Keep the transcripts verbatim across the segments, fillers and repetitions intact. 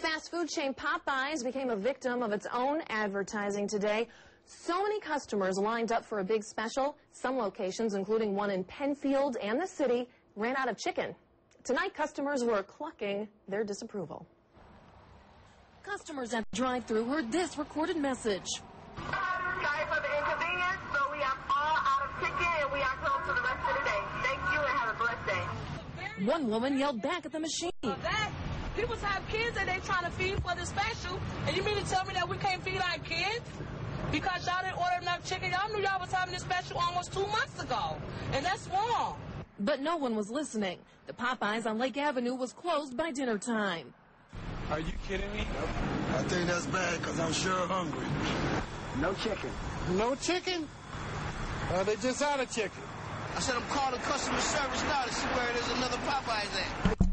Fast food chain Popeyes became a victim of its own advertising today. So many customers lined up for a big special. Some locations, including one in Penfield and the city, ran out of chicken. Tonight, customers were clucking their disapproval. Customers at the drive-thru heard this recorded message. Sorry for the inconvenience, but we are all out of chicken and we are closed for the rest of the day. Thank you and have a blessed day. One woman yelled back at the machine. That people have kids that they trying to feed for the special, and you mean to tell me that we can't feed our kids? Because y'all didn't order enough chicken. Y'all knew y'all was having this special almost two months ago, and that's wrong. But no one was listening. The Popeyes on Lake Avenue was closed by dinner time. Are you kidding me? I think that's bad because I'm sure hungry. No chicken. No chicken? Uh, they just out of chicken. I said I'm calling customer service now to see where there's another Popeyes at.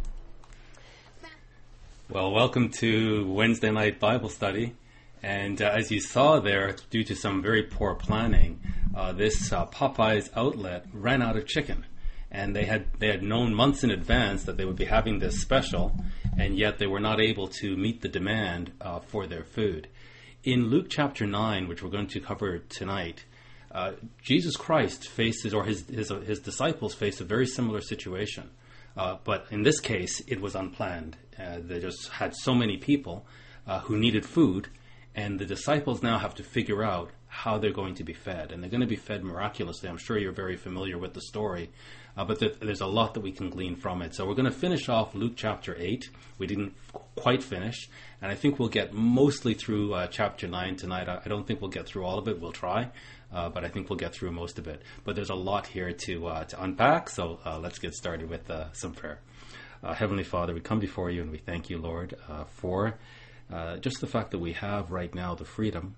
Well, welcome to Wednesday night Bible study. And uh, as you saw there, due to some very poor planning, uh, this uh, Popeyes outlet ran out of chicken. And they had they had known months in advance that they would be having this special, and yet they were not able to meet the demand uh, for their food. In Luke chapter nine, which we're going to cover tonight, uh, Jesus Christ faces, or his, his, his disciples face a very similar situation. Uh, but in this case, it was unplanned. Uh, they just had so many people uh, who needed food, and the disciples now have to figure out how they're going to be fed. And they're going to be fed miraculously. I'm sure you're very familiar with the story, uh, but th- there's a lot that we can glean from it. So we're going to finish off Luke chapter eight. We didn't f- quite finish, and I think we'll get mostly through uh, chapter nine tonight. I, I don't think we'll get through all of it. We'll try, uh, but I think we'll get through most of it. But there's a lot here to, uh, to unpack, so uh, let's get started with uh, some prayer. Uh, Heavenly Father, we come before you and we thank you, Lord, uh, for uh, just the fact that we have right now the freedom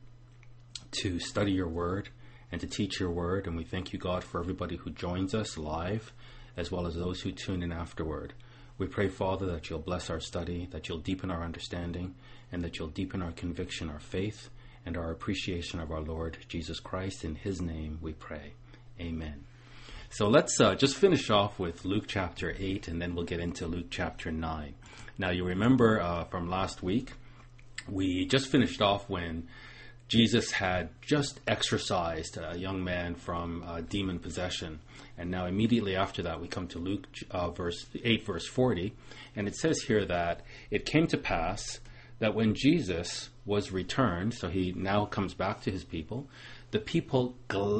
to study your word and to teach your word. And we thank you, God, for everybody who joins us live, as well as those who tune in afterward. We pray, Father, that you'll bless our study, that you'll deepen our understanding, and that you'll deepen our conviction, our faith, and our appreciation of our Lord Jesus Christ. In his name we pray. Amen. So let's uh, just finish off with Luke chapter eight, and then we'll get into Luke chapter nine. Now, you remember uh, from last week, we just finished off when Jesus had just exorcised a young man from uh, demon possession. And now immediately after that, we come to Luke uh, verse eight, verse forty. And it says here that it came to pass that when Jesus was returned, so he now comes back to his people, the people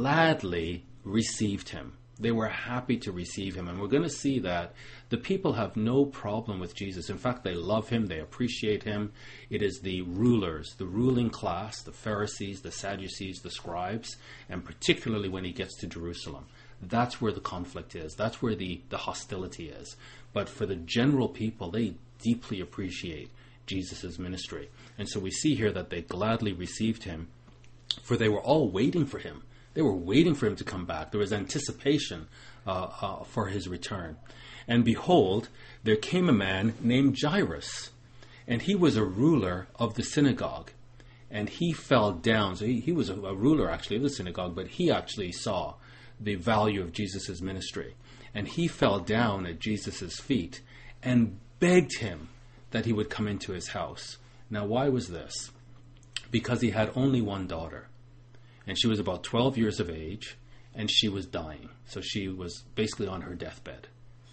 gladly received him. They were happy to receive him. And we're going to see that the people have no problem with Jesus. In fact, they love him. They appreciate him. It is the rulers, the ruling class, the Pharisees, the Sadducees, the scribes, and particularly when he gets to Jerusalem. That's where the conflict is. That's where the, the hostility is. But for the general people, they deeply appreciate Jesus' ministry. And so we see here that they gladly received him, for they were all waiting for him. They were waiting for him to come back. There was anticipation uh, uh, for his return. And behold, there came a man named Jairus, and he was a ruler of the synagogue. And he fell down. So he, he was a, a ruler, actually, of the synagogue, but he actually saw the value of Jesus' ministry. And he fell down at Jesus' feet and begged him that he would come into his house. Now, why was this? Because he had only one daughter. And she was about twelve years of age, and she was dying. So she was basically on her deathbed.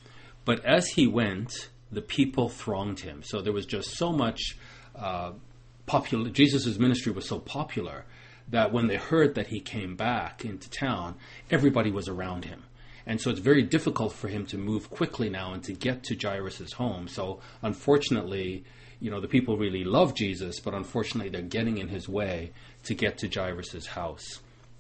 But as he went, the people thronged him. So there was just so much uh, popular. Jesus' ministry was so popular that when they heard that he came back into town, everybody was around him. And so it's very difficult for him to move quickly now and to get to Jairus' home. So unfortunately, you know, the people really love Jesus, but unfortunately they're getting in his way to get to Jairus' house.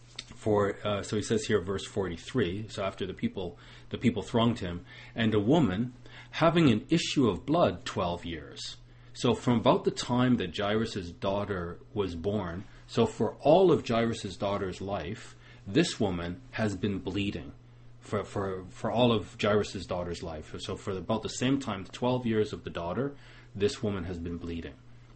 For uh, so he says here, verse forty-three. So after the people, the people thronged him, and a woman having an issue of blood twelve years. So from about the time that Jairus' daughter was born, so for all of Jairus' daughter's life, this woman has been bleeding. For, for for all of Jairus' daughter's life. So for about the same time, the twelve years of the daughter, this woman has been bleeding.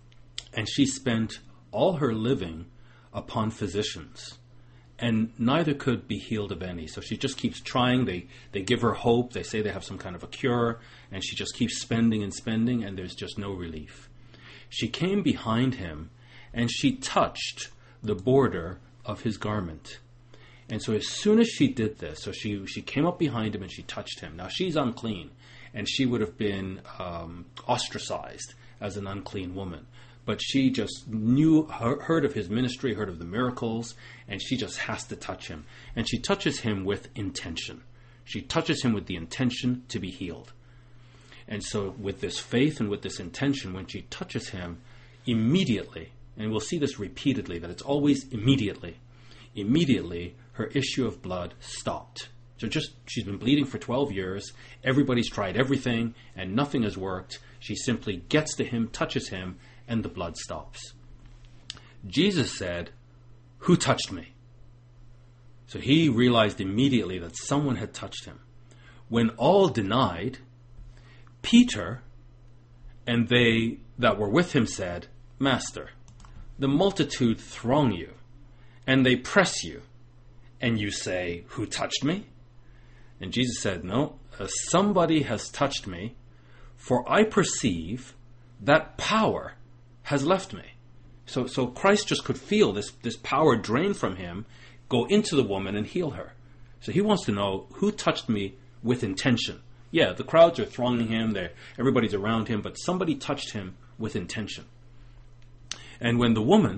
And she spent all her living upon physicians, and neither could be healed of any. So she just keeps trying. They, they give her hope. They say they have some kind of a cure, and she just keeps spending and spending, and there's just no relief. she came behind him and she touched the border of his garment. And so as soon as she did this, so she, she came up behind him and she touched him. Now she's unclean, and she would have been um, ostracized as an unclean woman. But she just knew, heard of his ministry, heard of the miracles, and she just has to touch him. And she touches him with intention. She touches him with the intention to be healed. And so with this faith and with this intention, when she touches him, immediately, and we'll see this repeatedly, that it's always immediately, immediately her issue of blood stopped. So just, she's been bleeding for twelve years, everybody's tried everything, and nothing has worked. She simply gets to him, touches him, and the blood stops. Jesus said, "Who touched me?" So he realized immediately that someone had touched him. When all denied, Peter and they that were with him said, "Master, the multitude throng you, and they press you, and you say, 'Who touched me?'" And Jesus said, "No, uh, somebody has touched me, for I perceive that power has left me." So, so Christ just could feel this, this power drain from him, go into the woman and heal her. So he wants to know, who touched me with intention? Yeah, the crowds are thronging him, they're, everybody's around him, but somebody touched him with intention. And when the woman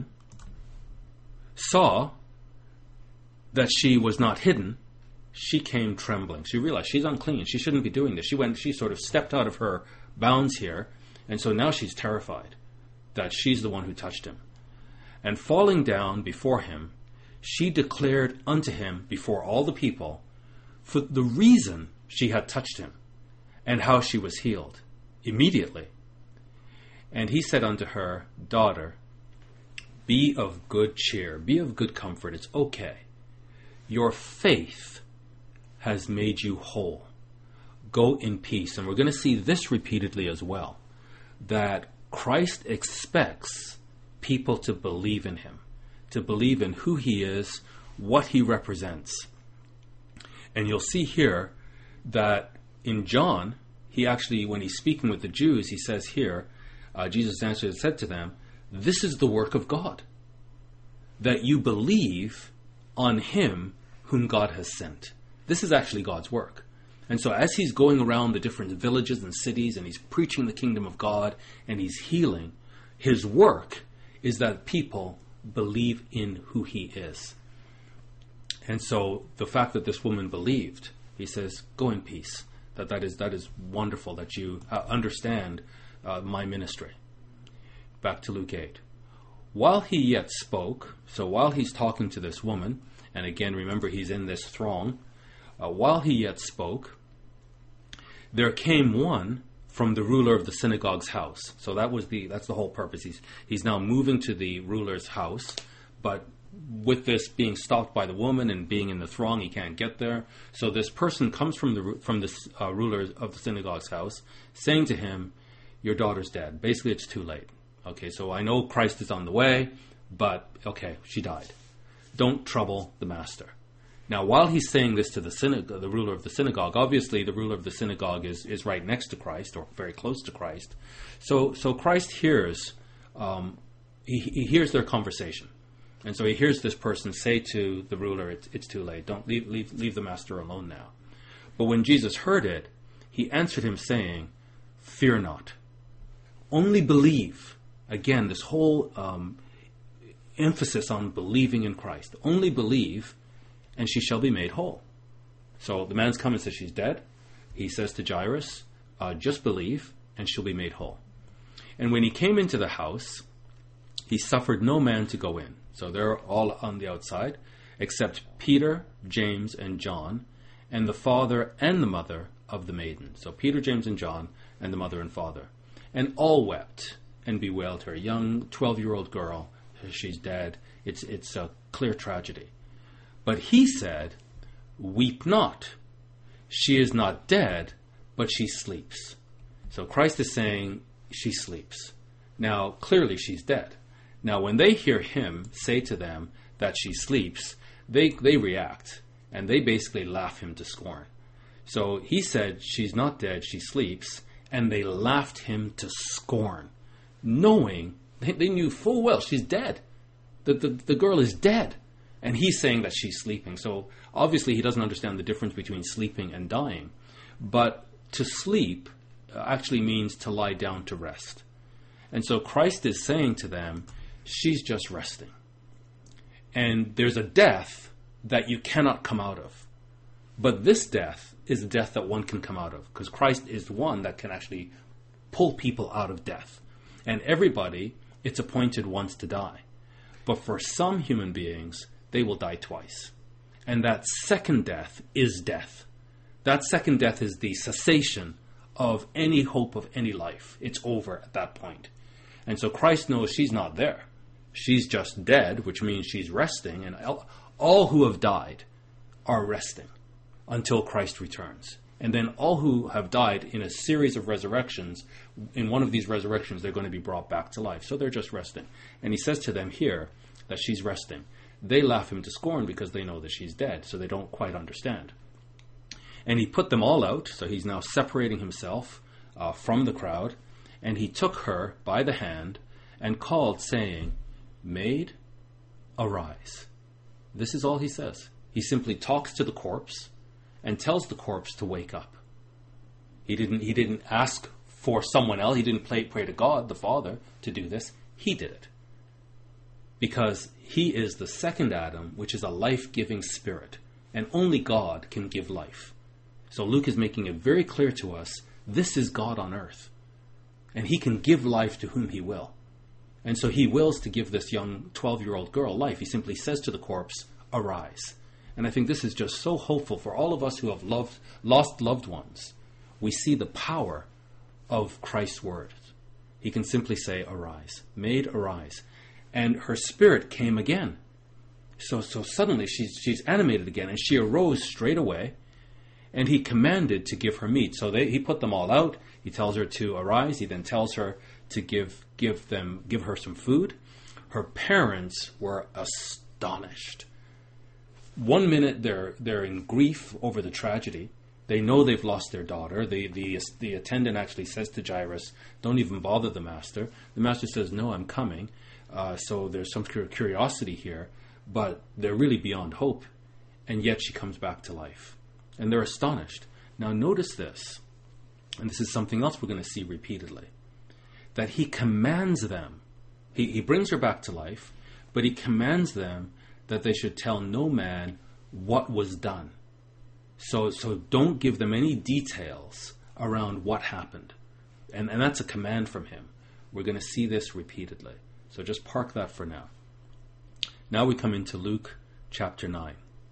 saw that she was not hidden, she came trembling. She realized she's unclean. She shouldn't be doing this. She went. She sort of stepped out of her bounds here, and so now she's terrified that she's the one who touched him. And falling down before him, she declared unto him before all the people for the reason she had touched him, and how she was healed immediately. And he said unto her, "Daughter, be of good cheer, be of good comfort. It's okay. Your faith has made you whole. Go in peace." And we're going to see this repeatedly as well, that Christ expects people to believe in him, to believe in who he is, what he represents. And you'll see here that in John, he actually, when he's speaking with the Jews, he says here, uh, Jesus answered and said to them, "This is the work of God, that you believe on him whom God has sent." This is actually God's work. And so as he's going around the different villages and cities and he's preaching the kingdom of God and he's healing, his work is that people believe in who he is. And so the fact that this woman believed, he says, "Go in peace." That that is that is wonderful that you uh, understand uh, my ministry. Back to Luke eight. While he yet spoke, so while he's talking to this woman, and again, remember he's in this throng, uh, while he yet spoke, there came one from the ruler of the synagogue's house. So that was the that's the whole purpose. He's he's now moving to the ruler's house, but with this being stopped by the woman and being in the throng, he can't get there. So this person comes from the from the uh, ruler of the synagogue's house, saying to him, "Your daughter's dead." Basically, it's too late. Okay, so I know Christ is on the way, but okay, she died. Don't trouble the master. Now, while he's saying this to the synagogue, the ruler of the synagogue, obviously the ruler of the synagogue is, is right next to Christ, or very close to Christ. So, so Christ hears, um, he, he hears their conversation, and so he hears this person say to the ruler, "It's, it's too late. Don't leave, leave, leave the master alone now." But when Jesus heard it, he answered him, saying, "Fear not, only believe." Again, this whole um, emphasis on believing in Christ. Only believe, and she shall be made whole. So the man's come and says she's dead. He says to Jairus, uh, "Just believe, and she'll be made whole." And when he came into the house, he suffered no man to go in. So they're all on the outside, except Peter, James, and John, and the father and the mother of the maiden. So Peter, James, and John, and the mother and father. And all wept and bewailed her. Young twelve-year-old girl, she's dead. It's, it's a clear tragedy. But he said, "Weep not. She is not dead, but she sleeps." So Christ is saying she sleeps. Now, clearly she's dead. Now, when they hear him say to them that she sleeps, they, they react, and they basically laugh him to scorn. So he said, "She's not dead, she sleeps," and they laughed him to scorn. knowing, they, they knew full well she's dead. The, the, the girl is dead. And he's saying that she's sleeping. So obviously he doesn't understand the difference between sleeping and dying. But to sleep actually means to lie down to rest. And so Christ is saying to them, she's just resting. And there's a death that you cannot come out of. But this death is a death that one can come out of, because Christ is the one that can actually pull people out of death. And everybody, it's appointed once to die. But for some human beings, they will die twice. And that second death is death. That second death is the cessation of any hope of any life. It's over at that point. And so Christ knows she's not there. She's just dead, which means she's resting, and all who have died are resting until Christ returns. And then all who have died in a series of resurrections, in one of these resurrections, they're going to be brought back to life. So they're just resting. And he says to them here that she's resting. They laugh him to scorn because they know that she's dead, so they don't quite understand. And he put them all out, so he's now separating himself uh, from the crowd, and he took her by the hand and called, saying, "Maid, arise." This is all he says. He simply talks to the corpse and tells the corpse to wake up. He didn't, he didn't ask for someone else. He didn't pray, pray to God, the Father, to do this. He did it. Because he is the second Adam, which is a life-giving spirit. And only God can give life. So Luke is making it very clear to us, this is God on earth. And he can give life to whom he will. And so he wills to give this young twelve-year-old girl life. He simply says to the corpse, "Arise." And I think this is just so hopeful for all of us who have loved, lost loved ones. We see the power of Christ's word. He can simply say, "Arise." Maid, arise. And her spirit came again. So so suddenly she's, she's animated again, and she arose straight away, and he commanded to give her meat. So they, he put them all out. He tells her to arise. He then tells her to give give them give her some food. Her parents were astonished. One minute they're they're in grief over the tragedy. They know they've lost their daughter. The the the attendant actually says to Jairus, "Don't even bother the master." The master says, "No, I'm coming." Uh, so there's some curiosity here, but they're really beyond hope. And yet she comes back to life. And they're astonished. Now notice this, and this is something else we're going to see repeatedly, that he commands them. He, he brings her back to life, but he commands them that they should tell no man what was done. So, so don't give them any details around what happened. And, and that's a command from him. We're going to see this repeatedly. So just park that for now. Now we come into Luke chapter nine.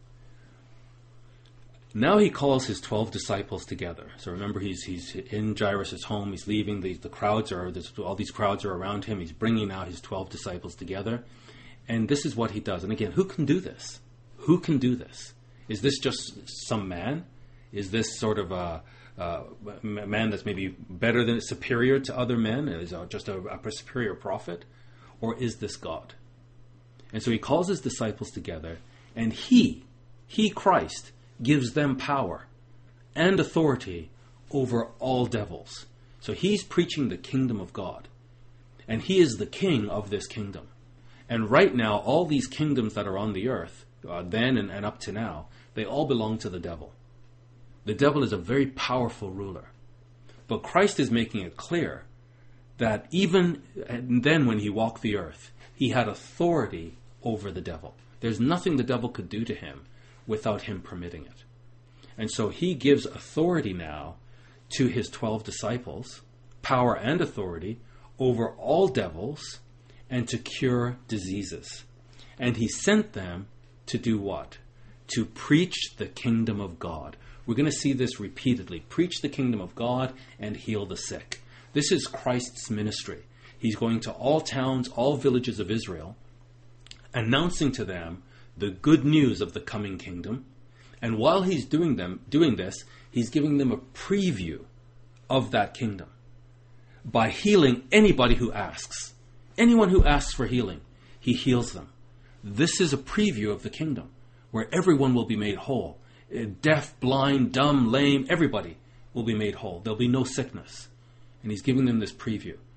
Now he calls his twelve disciples together. So remember, he's he's in Jairus' home. He's leaving. The, the crowds are all these crowds are around him. He's bringing out his twelve disciples together, and this is what he does. And again, who can do this? Who can do this? Is this just some man? Is this sort of a, a man that's maybe better than superior to other men? Is just a, a superior prophet, or is this God? And so he calls his disciples together, and he, he Christ, gives them power and authority over all devils. So he's preaching the kingdom of God. And he is the king of this kingdom. And right now, all these kingdoms that are on the earth, uh, then and, and up to now, they all belong to the devil. The devil is a very powerful ruler. But Christ is making it clear that even then when he walked the earth, he had authority over the devil. There's nothing the devil could do to him without him permitting it. And so he gives authority now to his twelve disciples, power and authority over all devils, and to cure diseases. And he sent them to do what? To preach the kingdom of God. We're going to see this repeatedly. Preach the kingdom of God and heal the sick. This is Christ's ministry. He's going to all towns, all villages of Israel, announcing to them the good news of the coming kingdom. And while he's doing them, doing this, he's giving them a preview of that kingdom by healing anybody who asks. Anyone who asks for healing, he heals them. This is a preview of the kingdom where everyone will be made whole. Deaf, blind, dumb, lame, everybody will be made whole. There'll be no sickness. And he's giving them this preview.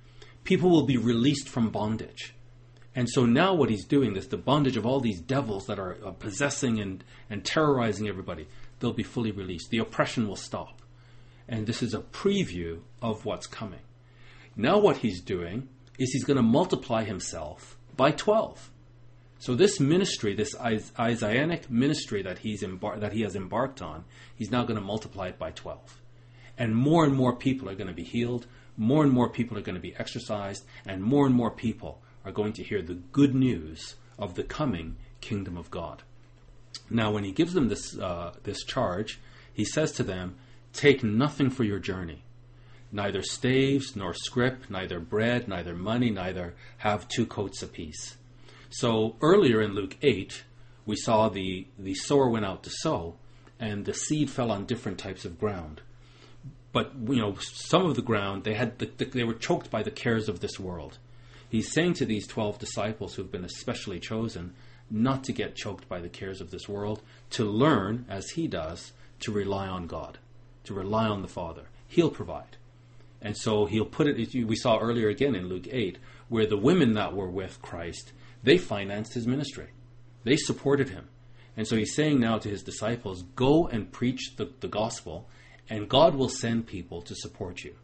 people will be released from bondage. And so now what he's doing is the bondage of all these devils that are uh, possessing and, and terrorizing everybody, they'll be fully released. The oppression will stop. And this is a preview of what's coming. Now what he's doing is he's going to multiply himself by twelve. So this ministry, this Isaianic ministry that he's embar- that he has embarked on, he's now going to multiply it by twelve. And more and more people are going to be healed, more and more people are going to be exorcised, and more and more people are going to hear the good news of the coming kingdom of God. Now, when he gives them this uh, this charge, he says to them, "Take nothing for your journey, neither staves nor scrip, neither bread, neither money, neither have two coats apiece." So earlier in Luke eight, we saw the, the sower went out to sow, and the seed fell on different types of ground. But, you know, some of the ground, they had the, the, they were choked by the cares of this world. He's saying to these twelve disciples who've been especially chosen not to get choked by the cares of this world, to learn, as he does, to rely on God, to rely on the Father. He'll provide. And so he'll put it, we saw earlier again in Luke eight, where the women that were with Christ, they financed his ministry. They supported him. And so he's saying now to his disciples, go and preach the, the gospel, and God will send people to support you.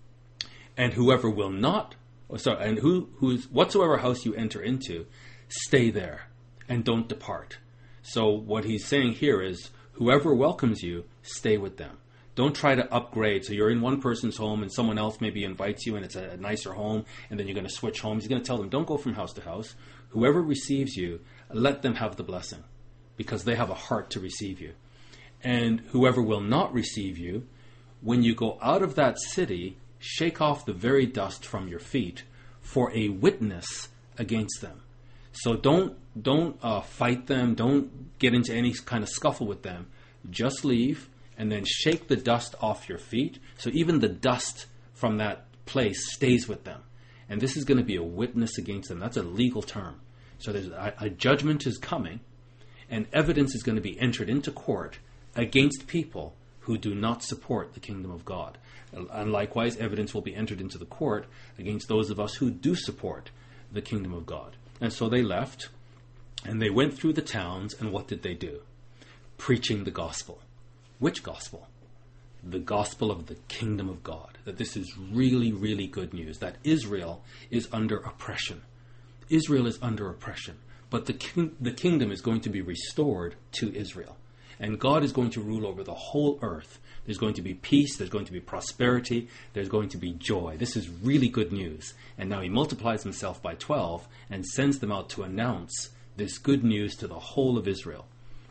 And whoever will not, sorry, and who who's whatsoever house you enter into, stay there and don't depart. So what he's saying here is, whoever welcomes you, stay with them. Don't try to upgrade. So you're in one person's home and someone else maybe invites you and it's a, a nicer home, and then you're going to switch homes. He's going to tell them, don't go from house to house. Whoever receives you, let them have the blessing, because they have a heart to receive you. And whoever will not receive you, when you go out of that city, shake off the very dust from your feet for a witness against them. So don't don't uh, fight them. Don't get into any kind of scuffle with them. Just leave and then shake the dust off your feet. So even the dust from that place stays with them. And this is going to be a witness against them. That's a legal term. So there's a, a judgment is coming, and evidence is going to be entered into court against people who do not support the kingdom of God. And likewise, evidence will be entered into the court against those of us who do support the kingdom of God. And so they left, and they went through the towns, and what did they do? Preaching the gospel. Which gospel? The gospel of the kingdom of God. That this is really, really good news. That Israel is under oppression. Israel is under oppression. But the king, the kingdom is going to be restored to Israel. And God is going to rule over the whole earth. There's going to be peace. There's going to be prosperity. There's going to be joy. This is really good news. And now he multiplies himself by twelve and sends them out to announce this good news to the whole of Israel.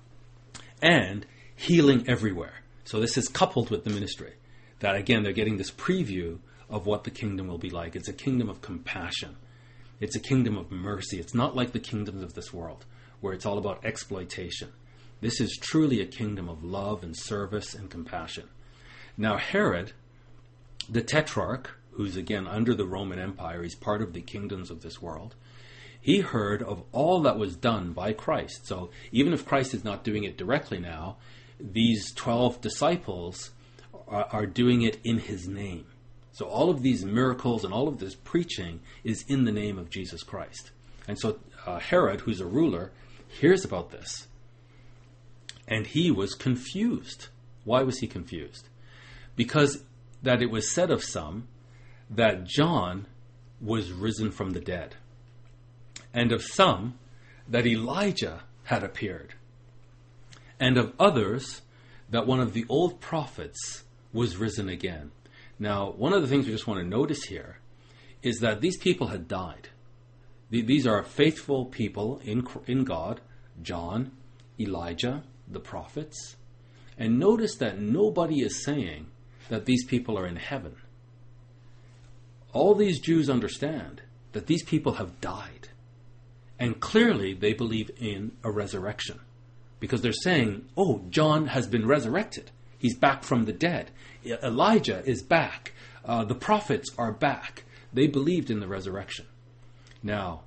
And healing everywhere. So this is coupled with the ministry. That again, they're getting this preview of what the kingdom will be like. It's a kingdom of compassion. It's a kingdom of mercy. It's not like the kingdoms of this world, where it's all about exploitation. This is truly a kingdom of love and service and compassion. Now Herod, the tetrarch, who's again under the Roman Empire, he's part of the kingdoms of this world, he heard of all that was done by Christ. So even if Christ is not doing it directly now, these twelve disciples are, are doing it in his name. So all of these miracles and all of this preaching is in the name of Jesus Christ. And so uh, Herod, who's a ruler, hears about this. And he was confused. Why was he confused? Because that it was said of some that John was risen from the dead. And of some that Elijah had appeared. And of others that one of the old prophets was risen again. Now, one of the things we just want to notice here is that these people had died. These are faithful people in in God, John, Elijah, the prophets. And notice that nobody is saying that these people are in heaven. All these Jews understand that these people have died. And clearly they believe in a resurrection. Because they're saying, oh, John has been resurrected. He's back from the dead. Elijah is back. Uh, the prophets are back. They believed in the resurrection. Now,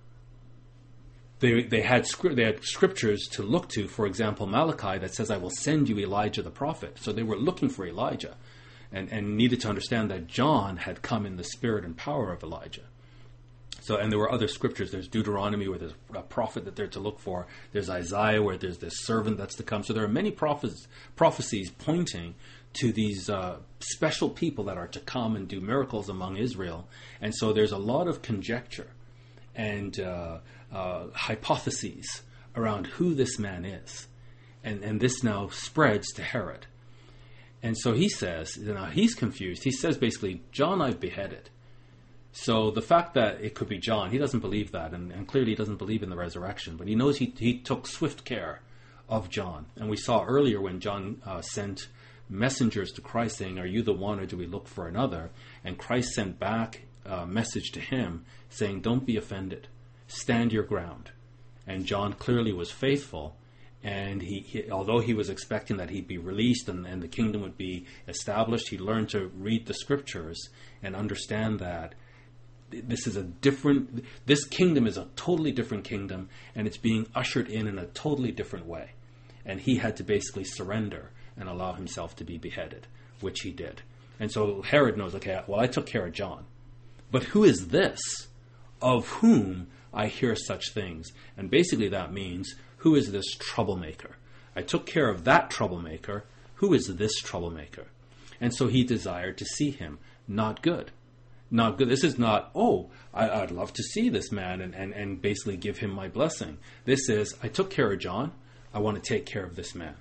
they they had scri- they had scriptures to look to. For example, Malachi that says, "I will send you Elijah the prophet." So they were looking for Elijah. and, and needed to understand that John had come in the spirit and power of Elijah. So, and there were other scriptures. There's Deuteronomy where there's a prophet that they're to look for. There's Isaiah where there's this servant that's to come. So there are many prophes- prophecies pointing to these uh, special people that are to come and do miracles among Israel. And so there's a lot of conjecture and uh, uh, hypotheses around who this man is. And, and this now spreads to Herod. And so he says, you know, he's confused. He says basically, John I've beheaded. So the fact that it could be John, he doesn't believe that, and, and clearly he doesn't believe in the resurrection, but he knows he, he took swift care of John. And we saw earlier when John uh, sent messengers to Christ saying, are you the one or do we look for another? And Christ sent back a message to him saying, don't be offended, stand your ground. And John clearly was faithful, and he, he although he was expecting that he'd be released and, and the kingdom would be established, he learned to read the scriptures and understand that this is a different, this kingdom is a totally different kingdom, and it's being ushered in in a totally different way. And he had to basically surrender and allow himself to be beheaded, which he did. And so Herod knows, okay, well, I took care of John. But who is this of whom I hear such things? And basically that means, who is this troublemaker? I took care of that troublemaker. Who is this troublemaker? And so he desired to see him. Not good. Not good. This is not, oh, I, I'd love to see this man and, and, and basically give him my blessing. This is, I took care of John. I want to take care of this man.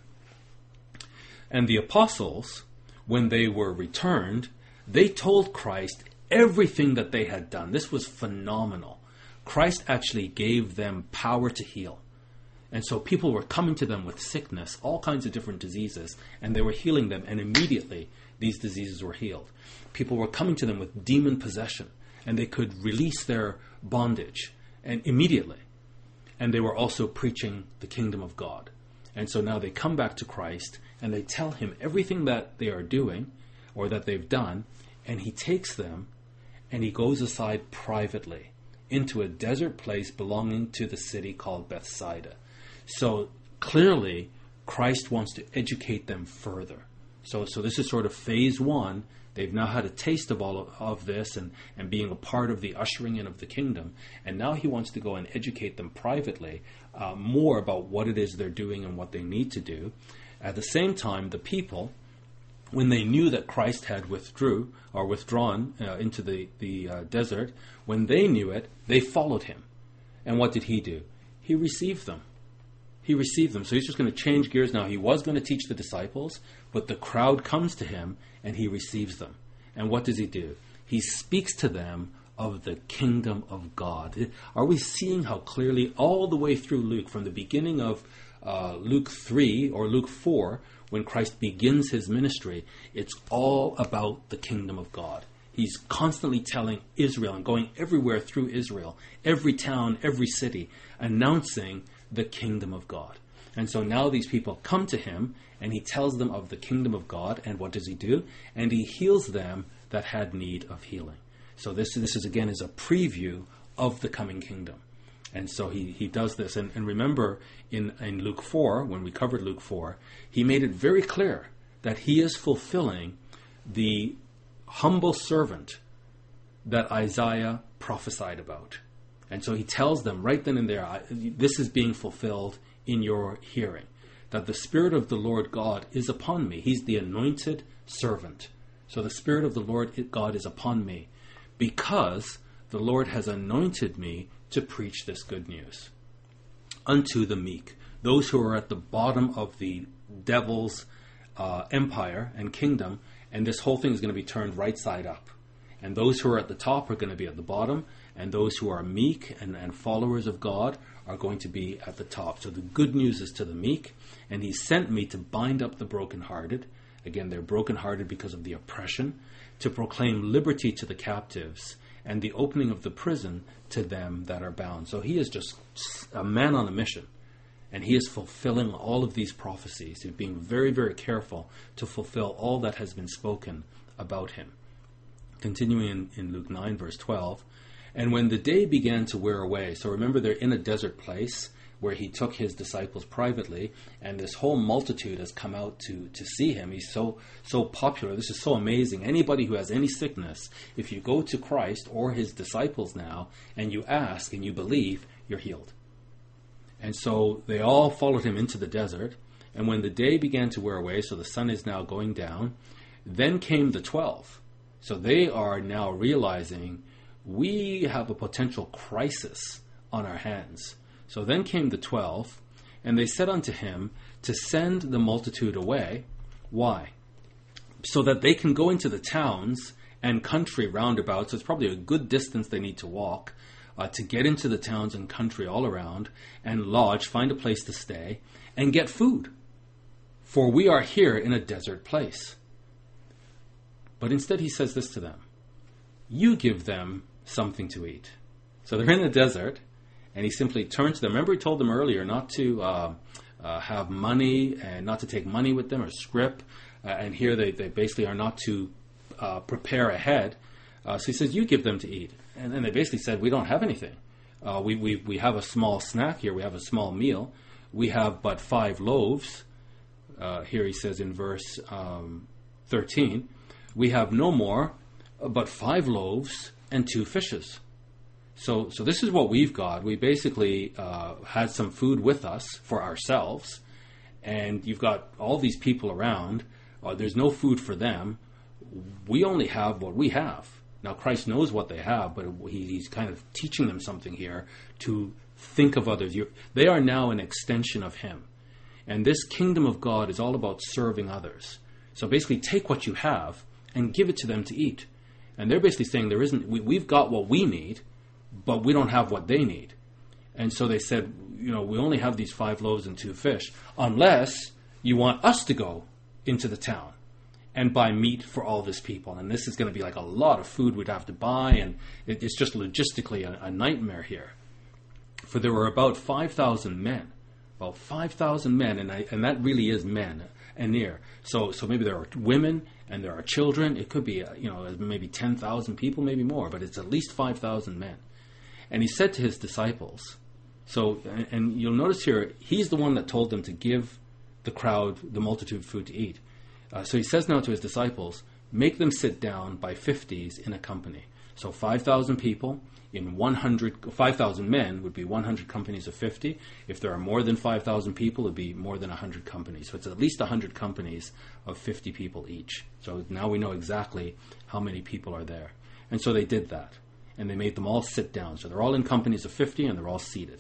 And the apostles, when they were returned, they told Christ everything that they had done. This was phenomenal. Christ actually gave them power to heal. And so people were coming to them with sickness, all kinds of different diseases, and they were healing them, and immediately these diseases were healed. People were coming to them with demon possession, and they could release their bondage, and immediately. And they were also preaching the kingdom of God. And so now they come back to Christ, and they tell him everything that they are doing, or that they've done, and he takes them, and he goes aside privately into a desert place belonging to the city called Bethsaida. So clearly, Christ wants to educate them further. So so this is sort of phase one. They've now had a taste of all of, of this and, and being a part of the ushering in of the kingdom. And now he wants to go and educate them privately uh, more about what it is they're doing and what they need to do. At the same time, the people, when they knew that Christ had withdrew or withdrawn uh, into the, the uh, desert, when they knew it, they followed him. And what did he do? He received them. He received them. So he's just going to change gears now. He was going to teach the disciples, but the crowd comes to him and he receives them. And what does he do? He speaks to them of the kingdom of God. Are we seeing how clearly all the way through Luke, from the beginning of uh, Luke three or Luke four, when Christ begins his ministry, it's all about the kingdom of God. He's constantly telling Israel and going everywhere through Israel, every town, every city, announcing the kingdom of God. And so now these people come to him and he tells them of the kingdom of God. And what does he do? And he heals them that had need of healing. So this, this is again is a preview of the coming kingdom. And so he, he does this. And, and remember in, in Luke four, when we covered Luke four, he made it very clear that he is fulfilling the humble servant that Isaiah prophesied about. And so he tells them right then and there, this is being fulfilled in your hearing, that the Spirit of the Lord God is upon me. He's the anointed servant. So the Spirit of the Lord God is upon me because the Lord has anointed me to preach this good news unto the meek, those who are at the bottom of the devil's uh, empire and kingdom, and this whole thing is going to be turned right side up. And those who are at the top are going to be at the bottom, and those who are meek and, and followers of God are going to be at the top. So the good news is to the meek, and he sent me to bind up the brokenhearted. Again, they're brokenhearted because of the oppression, to proclaim liberty to the captives, and the opening of the prison to them that are bound. So he is just a man on a mission, and he is fulfilling all of these prophecies. He's being very, very careful to fulfill all that has been spoken about him. Continuing in, in Luke nine, verse twelve, and when the day began to wear away, so remember they're in a desert place, where he took his disciples privately, and this whole multitude has come out to, to see him. He's so so popular. This is so amazing. Anybody who has any sickness, if you go to Christ or his disciples now, and you ask and you believe, you're healed. And so they all followed him into the desert, and when the day began to wear away, so the sun is now going down, then came the twelve. So they are now realizing we have a potential crisis on our hands. So then came the twelve, and they said unto him to send the multitude away. Why? So that they can go into the towns and country roundabout. So it's probably a good distance they need to walk uh, to get into the towns and country all around and lodge, find a place to stay, and get food. For we are here in a desert place. But instead he says this to them: you give them something to eat. So they're in the desert, and he simply turned to them. Remember he told them earlier not to uh, uh, have money and not to take money with them or scrip. Uh, and here they, they basically are not to uh, prepare ahead. Uh, so he says, you give them to eat. And then they basically said, we don't have anything. Uh, we, we, we have a small snack here. We have a small meal. We have but five loaves. Uh, here he says in verse um, thirteen, we have no more but five loaves and two fishes. So so this is what we've got. We basically uh, had some food with us for ourselves, and you've got all these people around. Uh, there's no food for them. We only have what we have. Now Christ knows what they have, but he, he's kind of teaching them something here to think of others. You're, they are now an extension of him. And this kingdom of God is all about serving others. So basically take what you have and give it to them to eat. And they're basically saying there isn't, we, we've got what we need, but we don't have what they need. And so they said, you know, we only have these five loaves and two fish, unless you want us to go into the town and buy meat for all this people. And this is going to be like a lot of food we'd have to buy, and it, it's just logistically a, a nightmare here. For there were about five thousand men, about five thousand men, and, I, and that really is men, and near. So so maybe there are women, and there are children. It could be, uh, you know, maybe ten thousand people, maybe more, but it's at least five thousand men. And he said to his disciples, so, and, and you'll notice here, he's the one that told them to give the crowd, the multitude, food to eat. Uh, so he says now to his disciples, make them sit down by fifties in a company. So five thousand people in one hundred, five thousand men would be one hundred companies of fifty. If there are more than five thousand people, it would be more than one hundred companies. So it's at least one hundred companies of fifty people each. So now we know exactly how many people are there. And so they did that. And they made them all sit down. So they're all in companies of fifty, and they're all seated.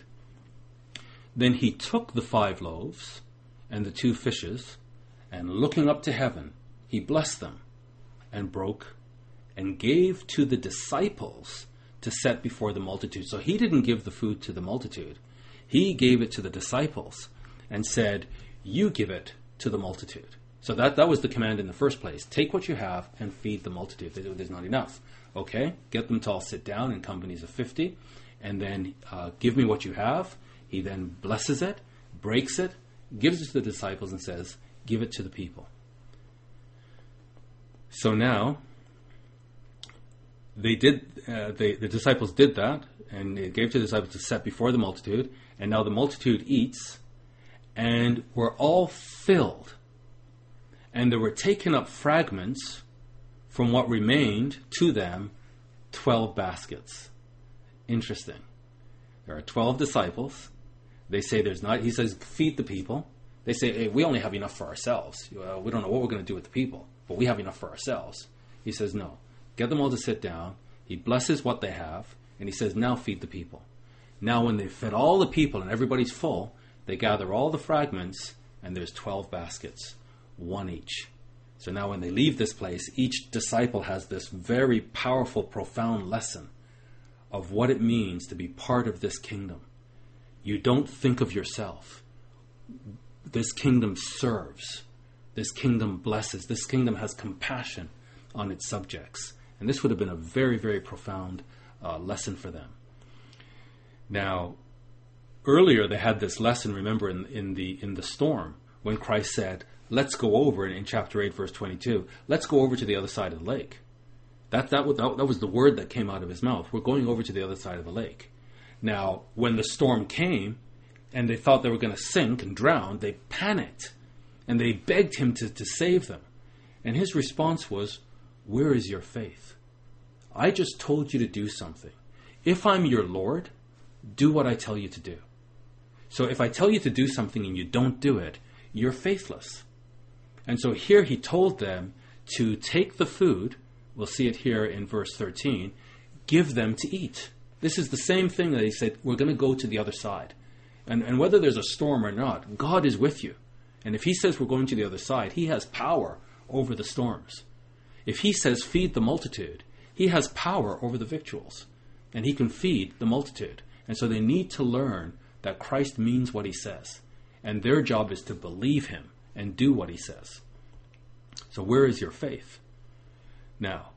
Then he took the five loaves and the two fishes, and looking up to heaven, he blessed them and broke and gave to the disciples to set before the multitude. So he didn't give the food to the multitude. He gave it to the disciples and said, you give it to the multitude. So that, that was the command in the first place. Take what you have and feed the multitude. There's not enough. Okay, get them to all sit down in companies of fifty, and then uh, give me what you have. He then blesses it, breaks it, gives it to the disciples, and says, give it to the people. So now, they did. Uh, they, the disciples did that, and they gave to the disciples to set before the multitude, and now the multitude eats, and were all filled. And there were taken up fragments from what remained to them, twelve baskets. Interesting. There are twelve disciples. They say there's not, he says, feed the people. They say, hey, we only have enough for ourselves. Uh, we don't know what we're going to do with the people, but we have enough for ourselves. He says, no. Get them all to sit down. He blesses what they have, and he says, now feed the people. Now when they've fed all the people and everybody's full, they gather all the fragments, and there's twelve baskets, one each. So now when they leave this place, each disciple has this very powerful, profound lesson of what it means to be part of this kingdom. You don't think of yourself. This kingdom serves. This kingdom blesses. This kingdom has compassion on its subjects. And this would have been a very, very profound uh, lesson for them. Now, earlier they had this lesson, remember, in, in the in the storm, when Christ said, let's go over, in chapter eight, verse twenty-two, let's go over to the other side of the lake. That, that, was, that was the word that came out of his mouth. We're going over to the other side of the lake. Now, when the storm came, and they thought they were going to sink and drown, they panicked and they begged him to, to save them. And his response was, "Where is your faith? I just told you to do something. If I'm your Lord, do what I tell you to do. So if I tell you to do something and you don't do it, you're faithless." And so here he told them to take the food, we'll see it here in verse thirteen, give them to eat. This is the same thing that he said, we're going to go to the other side. And, and whether there's a storm or not, God is with you. And if he says we're going to the other side, he has power over the storms. If he says feed the multitude, he has power over the victuals. And he can feed the multitude. And so they need to learn that Christ means what he says. And their job is to believe him and do what he says. So where is your faith? Now,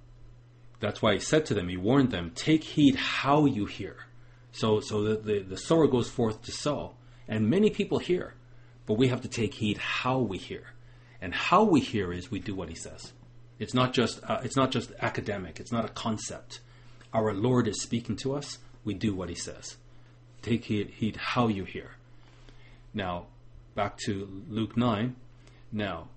that's why he said to them, he warned them, take heed how you hear. So so the, the, the sower goes forth to sow, and many people hear, but we have to take heed how we hear. And how we hear is we do what he says. It's not just uh, it's not just academic. It's not a concept. Our Lord is speaking to us. We do what he says. Take heed, heed how you hear. Now, back to Luke nine. Now,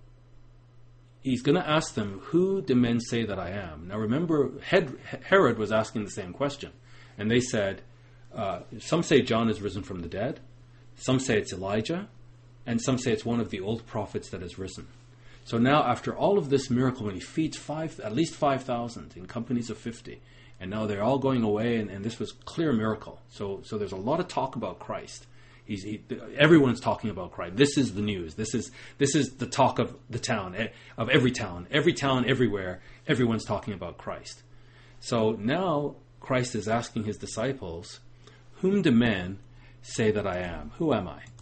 he's going to ask them, who do men say that I am? Now remember, Herod was asking the same question. And they said, uh, some say John is risen from the dead. Some say it's Elijah. And some say it's one of the old prophets that has risen. So now, after all of this miracle, when he feeds five, at least five thousand in companies of fifty, and now they're all going away, and, and this was clear miracle. So, so there's a lot of talk about Christ. He's, he, everyone's talking about Christ. This is the news. This is this is the talk of the town, of every town, every town, everywhere. Everyone's talking about Christ. So now Christ is asking his disciples, "Whom do men say that I am? Who am I?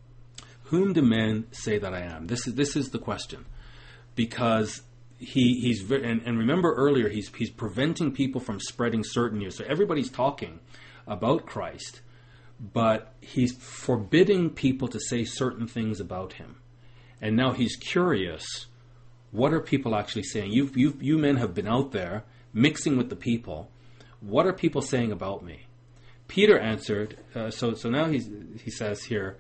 Whom do men say that I am?" This is this is the question, because he he's and, and remember earlier he's he's preventing people from spreading certain news. So everybody's talking about Christ, but he's forbidding people to say certain things about him. And now he's curious, what are people actually saying? You you you men have been out there mixing with the people. What are people saying about me? Peter answered. Uh, so so now he's he says here,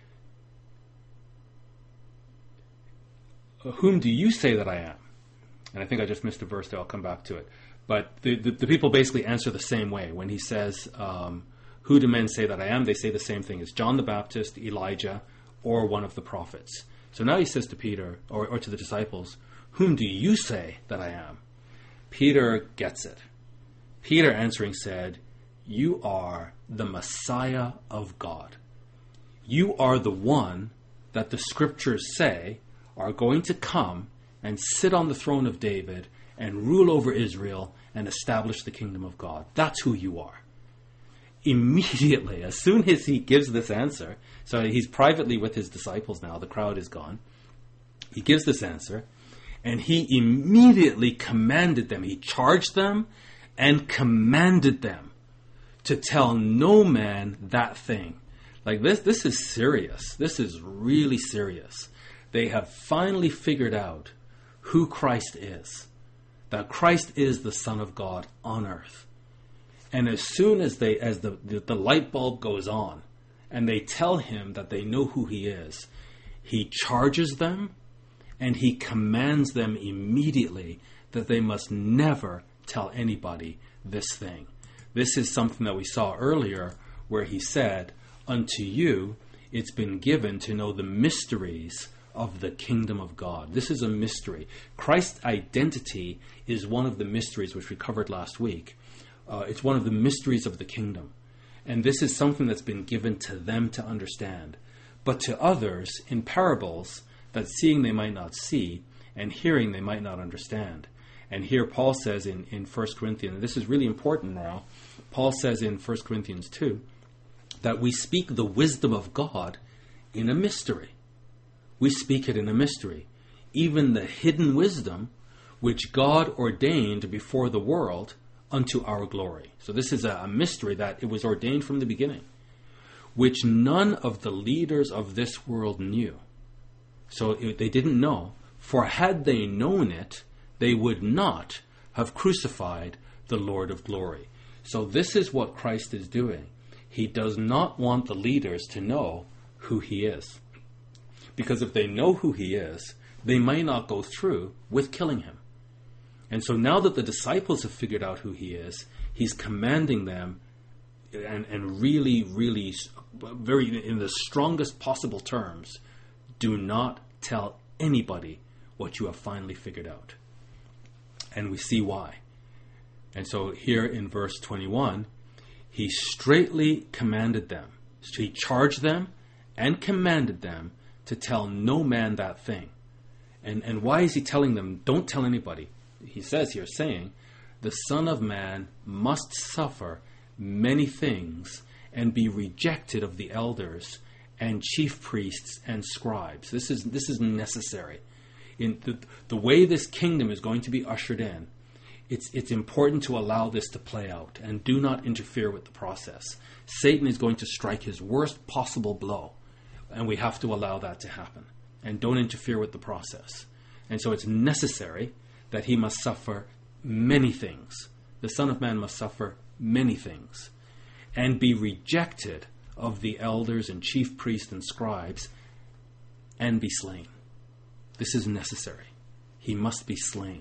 "Whom do you say that I am?" And I think I just missed a verse there. I'll come back to it. But the, the, the people basically answer the same way. When he says, um, who do men say that I am? They say the same thing as John the Baptist, Elijah, or one of the prophets. So now he says to Peter, or, or to the disciples, "Whom do you say that I am?" Peter gets it. Peter answering said, "You are the Messiah of God. You are the one that the scriptures say are going to come and sit on the throne of David and rule over Israel and establish the kingdom of God. That's who you are." Immediately, as soon as he gives this answer, so he's privately with his disciples now, the crowd is gone, he gives this answer, and he immediately commanded them, he charged them and commanded them to tell no man that thing. Like this, this is serious. This is really serious. They have finally figured out who Christ is, that Christ is the Son of God on earth. And as soon as they, as the, the, the light bulb goes on, and they tell him that they know who he is, he charges them, and he commands them immediately that they must never tell anybody this thing. This is something that we saw earlier, where he said, "Unto you it's been given to know the mysteries of the kingdom of God." This is a mystery. Christ's identity is one of the mysteries which we covered last week. Uh, it's one of the mysteries of the kingdom. And this is something that's been given to them to understand. But to others, in parables, that seeing they might not see, and hearing they might not understand. And here Paul says in, in First Corinthians, and this is really important now, Paul says in First Corinthians two, that we speak the wisdom of God in a mystery. We speak it in a mystery, even the hidden wisdom which God ordained before the world unto our glory. So this is a, a mystery that it was ordained from the beginning, which none of the leaders of this world knew. So it, they didn't know, for had they known it, they would not have crucified the Lord of glory. So this is what Christ is doing. He does not want the leaders to know who he is. Because if they know who he is, they may not go through with killing him. And so now that the disciples have figured out who he is, he's commanding them and, and really, really, very in the strongest possible terms, do not tell anybody what you have finally figured out. And we see why. And so here in verse twenty-one, he straightly commanded them. So he charged them and commanded them to tell no man that thing. And, and why is he telling them, don't tell anybody? He says here, saying, the Son of Man must suffer many things and be rejected of the elders and chief priests and scribes. This is this is necessary. In the, the way this kingdom is going to be ushered in, it's it's important to allow this to play out and do not interfere with the process. Satan is going to strike his worst possible blow, and we have to allow that to happen. And don't interfere with the process. And so it's necessary that he must suffer many things. The Son of Man must suffer many things and be rejected of the elders and chief priests and scribes and be slain. This is necessary. He must be slain.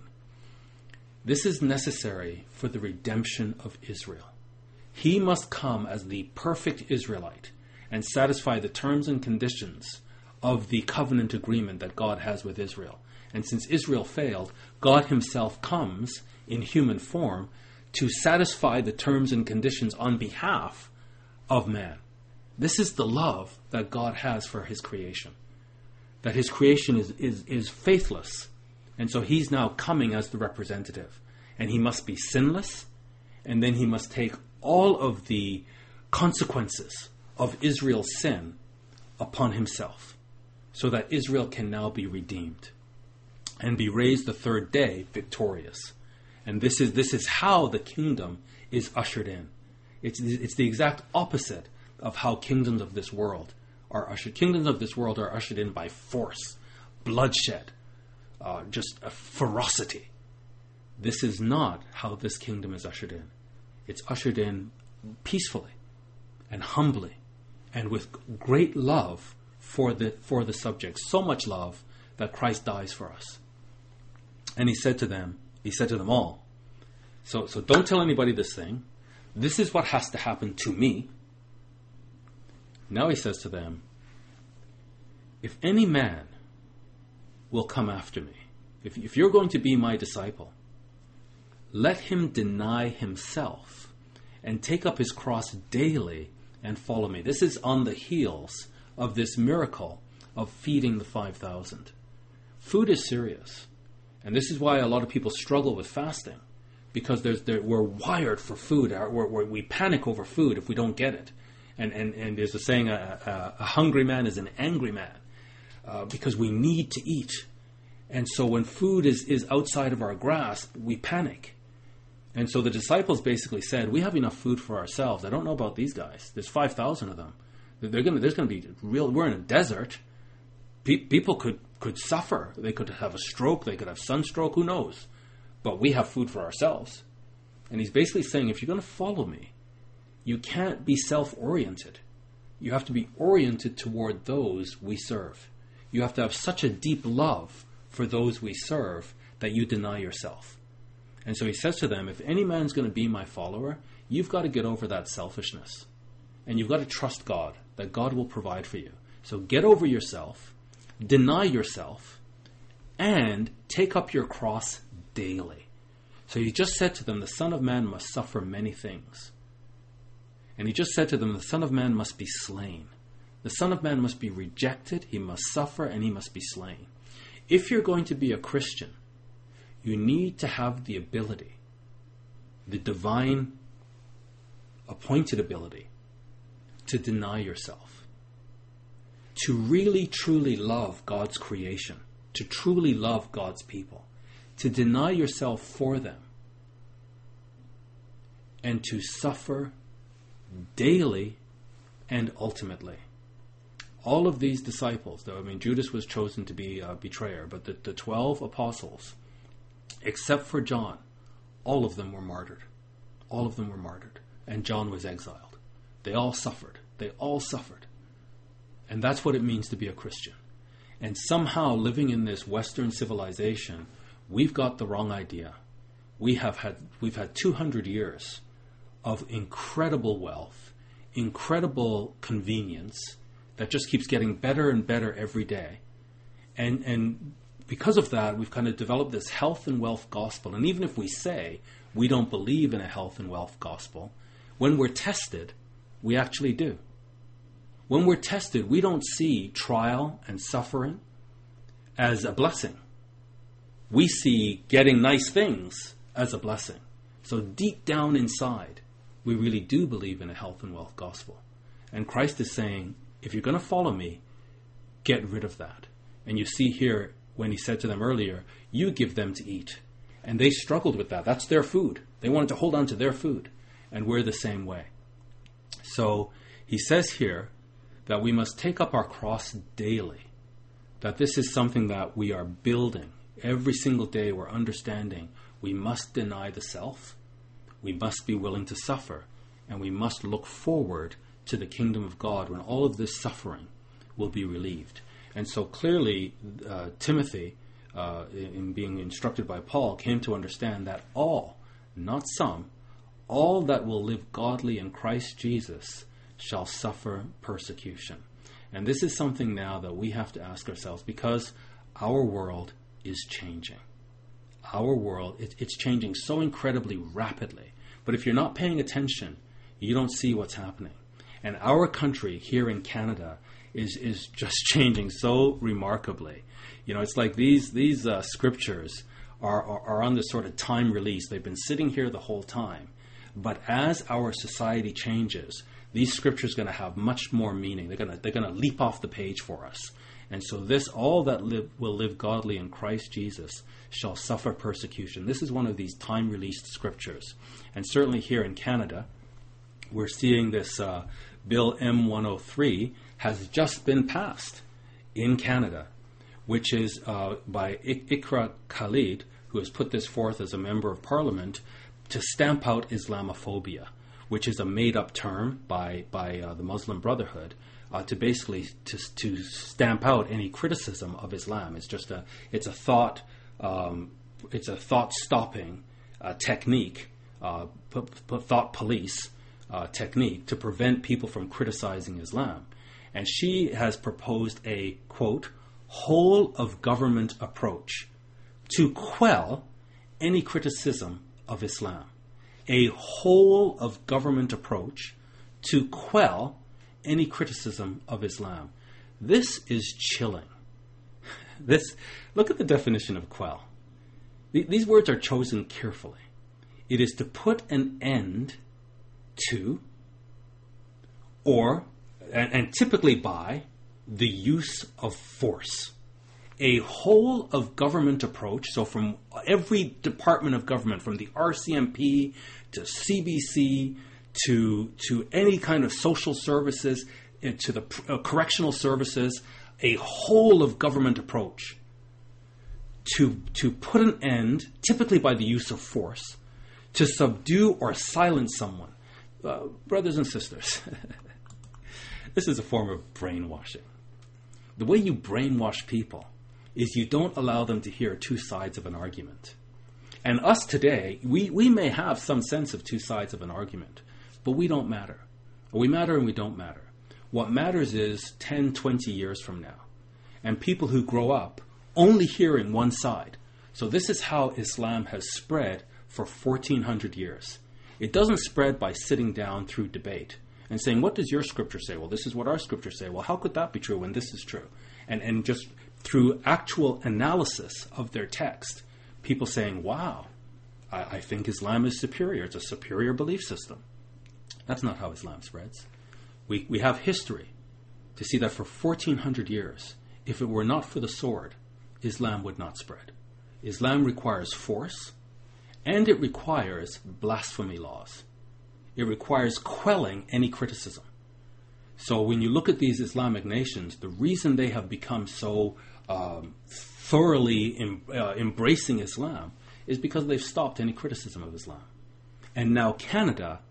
This is necessary for the redemption of Israel. He must come as the perfect Israelite and satisfy the terms and conditions of the covenant agreement that God has with Israel. And since Israel failed, God himself comes in human form to satisfy the terms and conditions on behalf of man. This is the love that God has for his creation. That his creation is, is, is faithless. And so he's now coming as the representative. And he must be sinless. And then he must take all of the consequences of Israel's sin upon himself, so that Israel can now be redeemed and be raised the third day victorious. And this is this is how the kingdom is ushered in. It's it's the exact opposite of how kingdoms of this world are ushered. Kingdoms of this world are ushered in by force, bloodshed, uh, just a ferocity. This is not how this kingdom is ushered in. It's ushered in peacefully and humbly and with great love for the for the subjects. So much love that Christ dies for us. And he said to them, he said to them all, so, so don't tell anybody this thing. This is what has to happen to me. Now he says to them, if any man will come after me, if, if you're going to be my disciple, let him deny himself and take up his cross daily and follow me. This is on the heels of this miracle of feeding the five thousand. Food is serious. And this is why a lot of people struggle with fasting, because there's, there, we're wired for food. We're, we're, we panic over food if we don't get it. And, and, and there's a saying, a, a, a hungry man is an angry man, uh, because we need to eat. And so when food is, is outside of our grasp, we panic. And so the disciples basically said, we have enough food for ourselves. I don't know about these guys. There's five thousand of them. They're gonna, there's going to be real, we're in a desert. Pe- people could, could suffer. They could have a stroke. They could have sunstroke. Who knows? But we have food for ourselves. And he's basically saying, if you're going to follow me, you can't be self-oriented. You have to be oriented toward those we serve. You have to have such a deep love for those we serve that you deny yourself. And so he says to them, if any man's going to be my follower, you've got to get over that selfishness. And you've got to trust God, that God will provide for you. So get over yourself, deny yourself, and take up your cross daily. So he just said to them, the Son of Man must suffer many things. And he just said to them, the Son of Man must be slain. The Son of Man must be rejected, he must suffer, and he must be slain. If you're going to be a Christian, you need to have the ability, the divine appointed ability, to deny yourself. To really, truly love God's creation. To truly love God's people. To deny yourself for them. And to suffer daily and ultimately. All of these disciples, though, I mean, Judas was chosen to be a betrayer, but the, the twelve apostles, except for John, all of them were martyred. All of them were martyred. And John was exiled. They all suffered. They all suffered. And that's what it means to be a Christian. And somehow living in this Western civilization, we've got the wrong idea. We have had, we've had two hundred years of incredible wealth, incredible convenience that just keeps getting better and better every day. And, and because of that, we've kind of developed this health and wealth gospel. And even if we say we don't believe in a health and wealth gospel, when we're tested, we actually do. When we're tested, we don't see trial and suffering as a blessing. We see getting nice things as a blessing. So deep down inside, we really do believe in a health and wealth gospel. And Christ is saying, if you're going to follow me, get rid of that. And you see here, when he said to them earlier, you give them to eat. And they struggled with that. That's their food. They wanted to hold on to their food. And we're the same way. So he says here that we must take up our cross daily. That this is something that we are building. Every single day we're understanding we must deny the self. We must be willing to suffer. And we must look forward to the kingdom of God when all of this suffering will be relieved. And so clearly, uh, Timothy, uh, in being instructed by Paul, came to understand that all, not some, all that will live godly in Christ Jesus shall suffer persecution. And this is something now that we have to ask ourselves, because our world is changing. Our world, it, it's changing so incredibly rapidly. But if you're not paying attention, you don't see what's happening. And our country here in Canada is is just changing so remarkably. You know, it's like these these uh, scriptures are, are are on this sort of time release. They've been sitting here the whole time. But as our society changes, these scriptures are going to have much more meaning. They're going to they're going to leap off the page for us. And so this, all that live, will live godly in Christ Jesus shall suffer persecution. This is one of these time-released scriptures. And certainly here in Canada, we're seeing this uh, Bill M one oh three has just been passed in Canada, which is uh, by Ik- Iqra Khalid, who has put this forth as a member of Parliament, to stamp out Islamophobia, which is a made-up term by, by uh, the Muslim Brotherhood, uh, to basically to, to stamp out any criticism of Islam. It's just a it's a thought um, it's a thought-stopping uh, technique, uh, p- p- thought police uh, technique to prevent people from criticizing Islam. And she has proposed a, quote, whole of government approach to quell any criticism of Islam. A whole of government approach to quell any criticism of Islam. This is chilling. This, look at the definition of quell. These words are chosen carefully. It is to put an end to, or And, and typically by the use of force. A whole of government approach, so from every department of government, from the R C M P to C B C to to any kind of social services, uh, to the uh, correctional services, a whole of government approach to to put an end, typically by the use of force, to subdue or silence someone. Uh, brothers and sisters, this is a form of brainwashing. The way you brainwash people is you don't allow them to hear two sides of an argument. And us today, we, we may have some sense of two sides of an argument, but we don't matter. We matter and we don't matter. What matters is ten, twenty years from now. And people who grow up only hearing one side. So this is how Islam has spread for fourteen hundred years. It doesn't spread by sitting down through debate and saying, what does your scripture say? Well, this is what our scripture say. Well, how could that be true when this is true? And and just through actual analysis of their text, people saying, wow, I, I think Islam is superior. It's a superior belief system. That's not how Islam spreads. We we have history to see that for fourteen hundred years, if it were not for the sword, Islam would not spread. Islam requires force, and it requires blasphemy laws. It requires quelling any criticism. So when you look at these Islamic nations, the reason they have become so um, thoroughly em- uh, embracing Islam is because they've stopped any criticism of Islam. And now Canada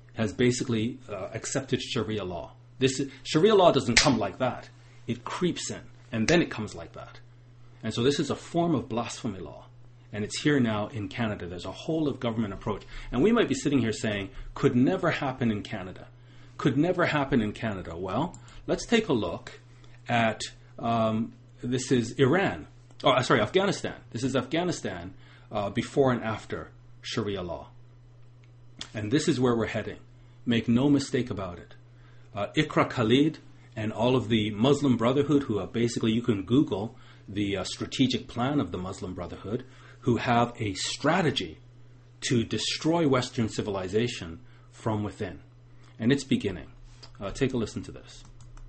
has basically uh, accepted Sharia law. This is, Sharia law doesn't come like that. It creeps in, and then it comes like that. And so this is a form of blasphemy law. And it's here now in Canada. There's a whole of government approach. And we might be sitting here saying, could never happen in Canada. Could never happen in Canada. Well, let's take a look at, um, this is Iran. Oh, sorry, Afghanistan. This is Afghanistan uh, before and after Sharia law. And this is where we're heading. Make no mistake about it. Uh, Iqra Khalid and all of the Muslim Brotherhood, who are basically, you can Google the uh, strategic plan of the Muslim Brotherhood, who have a strategy to destroy Western civilization from within. And it's beginning. Uh, take a listen to this.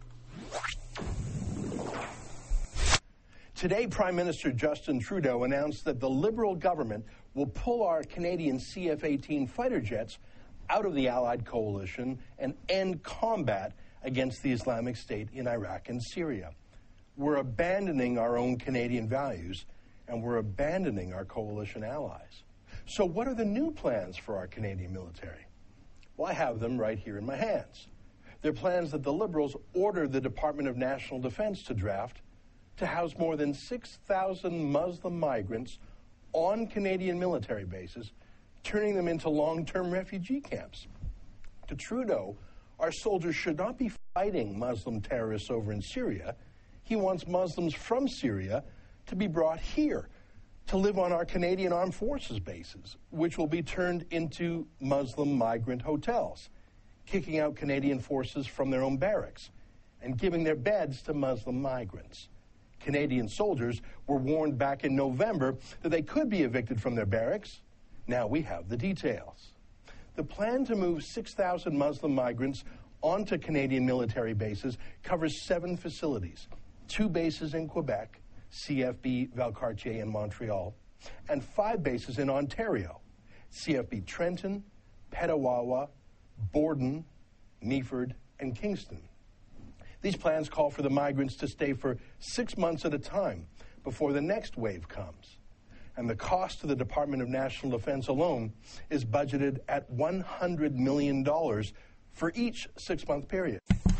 Today, Prime Minister Justin Trudeau announced that the Liberal government will pull our Canadian C F eighteen fighter jets out of the Allied coalition and end combat against the Islamic State in Iraq and Syria. We're abandoning our own Canadian values, and we're abandoning our coalition allies. So what are the new plans for our Canadian military? Well, I have them right here in my hands. They're plans that the Liberals ordered the Department of National Defense to draft to house more than six thousand Muslim migrants on Canadian military bases, turning them into long-term refugee camps. To Trudeau, our soldiers should not be fighting Muslim terrorists over in Syria. He wants Muslims from Syria to be brought here to live on our Canadian Armed Forces bases, which will be turned into Muslim migrant hotels, kicking out Canadian forces from their own barracks and giving their beds to Muslim migrants. Canadian soldiers were warned back in November that they could be evicted from their barracks. Now we have the details. The plan to move six thousand Muslim migrants onto Canadian military bases covers seven facilities, two bases in Quebec, C F B Valcartier in Montreal, and five bases in Ontario, C F B Trenton, Petawawa, Borden, Meaford, and Kingston. These plans call for the migrants to stay for six months at a time before the next wave comes. And the cost to the Department of National Defense alone is budgeted at one hundred million dollars for each six-month period.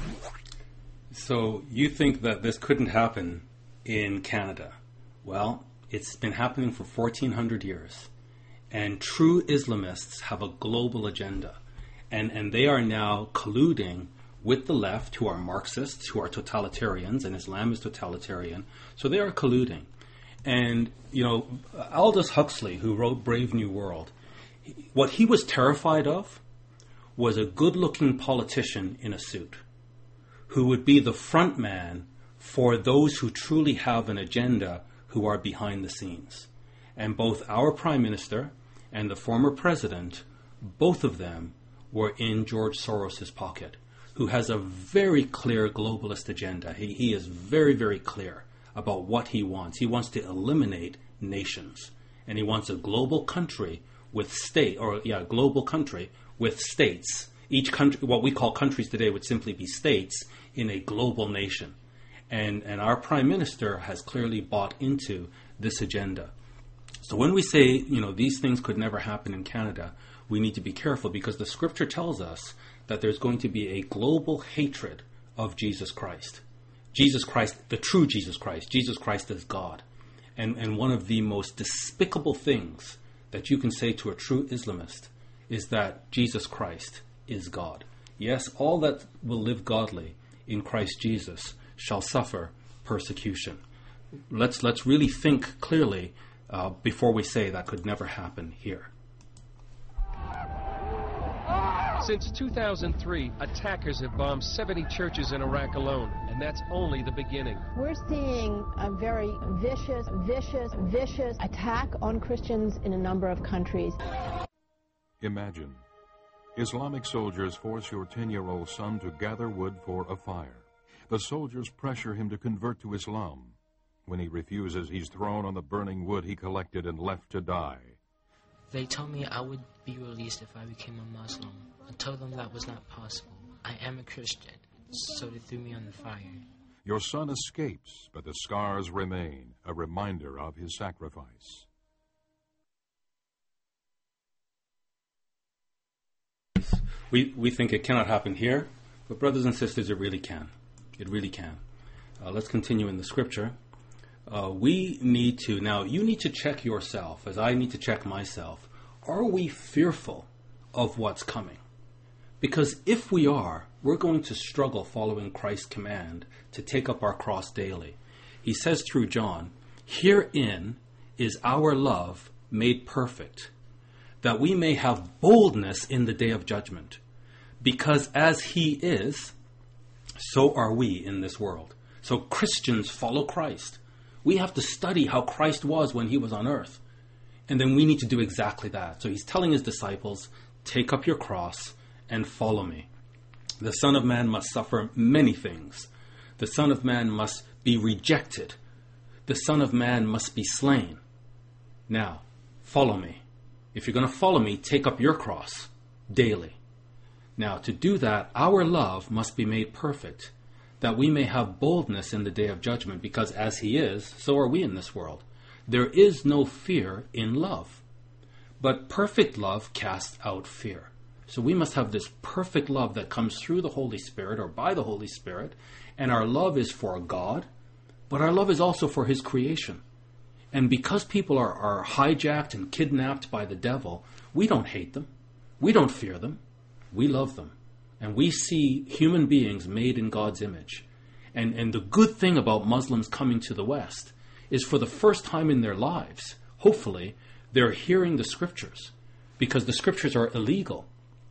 So you think that this couldn't happen in Canada? Well, it's been happening for fourteen hundred years. And true Islamists have a global agenda. And, and they are now colluding with the left, who are Marxists, who are totalitarians, and Islam is totalitarian. So they are colluding. And, you know, Aldous Huxley, who wrote Brave New World, what he was terrified of was a good-looking politician in a suit who would be the front man for those who truly have an agenda, who are behind the scenes. And both our Prime Minister and the former President, both of them were in George Soros' pocket, who has a very clear globalist agenda. He, he is very, very clear about what he wants. He wants to eliminate nations. And he wants a global country with state, or yeah, global country with states. Each country, what we call countries today, would simply be states in a global nation. And, and our Prime Minister has clearly bought into this agenda. So when we say, you know, these things could never happen in Canada, we need to be careful, because the scripture tells us that there's going to be a global hatred of Jesus Christ. Jesus Christ, the true Jesus Christ. Jesus Christ is God. And, and one of the most despicable things that you can say to a true Islamist is that Jesus Christ is God. Yes, all that will live godly in Christ Jesus shall suffer persecution. Let's, let's really think clearly uh, before we say that could never happen here. Since two thousand three, attackers have bombed seventy churches in Iraq alone, and that's only the beginning. We're seeing a very vicious, vicious, vicious attack on Christians in a number of countries. Imagine Islamic soldiers force your ten-year-old son to gather wood for a fire. The soldiers pressure him to convert to Islam. When he refuses, he's thrown on the burning wood he collected and left to die. They told me I would be released if I became a Muslim. I told them that was not possible. I am a Christian, so they threw me on the fire. Your son escapes, but the scars remain, a reminder of his sacrifice. We, we think it cannot happen here, but brothers and sisters, it really can. It really can. Uh, let's continue in the scripture. Uh, we need to, now you need to check yourself, as I need to check myself. Are we fearful of what's coming? Because if we are, we're going to struggle following Christ's command to take up our cross daily. He says through John, "Herein is our love made perfect, that we may have boldness in the day of judgment. Because as he is, so are we in this world." So Christians follow Christ. We have to study how Christ was when he was on earth. And then we need to do exactly that. So he's telling his disciples, take up your cross and follow me. The Son of Man must suffer many things. The Son of Man must be rejected. The Son of Man must be slain. Now, follow me. If you're going to follow me, take up your cross daily. Now, to do that, our love must be made perfect, that we may have boldness in the day of judgment, because as he is, so are we in this world. There is no fear in love, but perfect love casts out fear. So we must have this perfect love that comes through the Holy Spirit or by the Holy Spirit, and our love is for God, but our love is also for his creation. And because people are, are hijacked and kidnapped by the devil, we don't hate them. We don't fear them. We love them. And we see human beings made in God's image. And, and the good thing about Muslims coming to the West is for the first time in their lives, hopefully, they're hearing the scriptures. Because the scriptures are illegal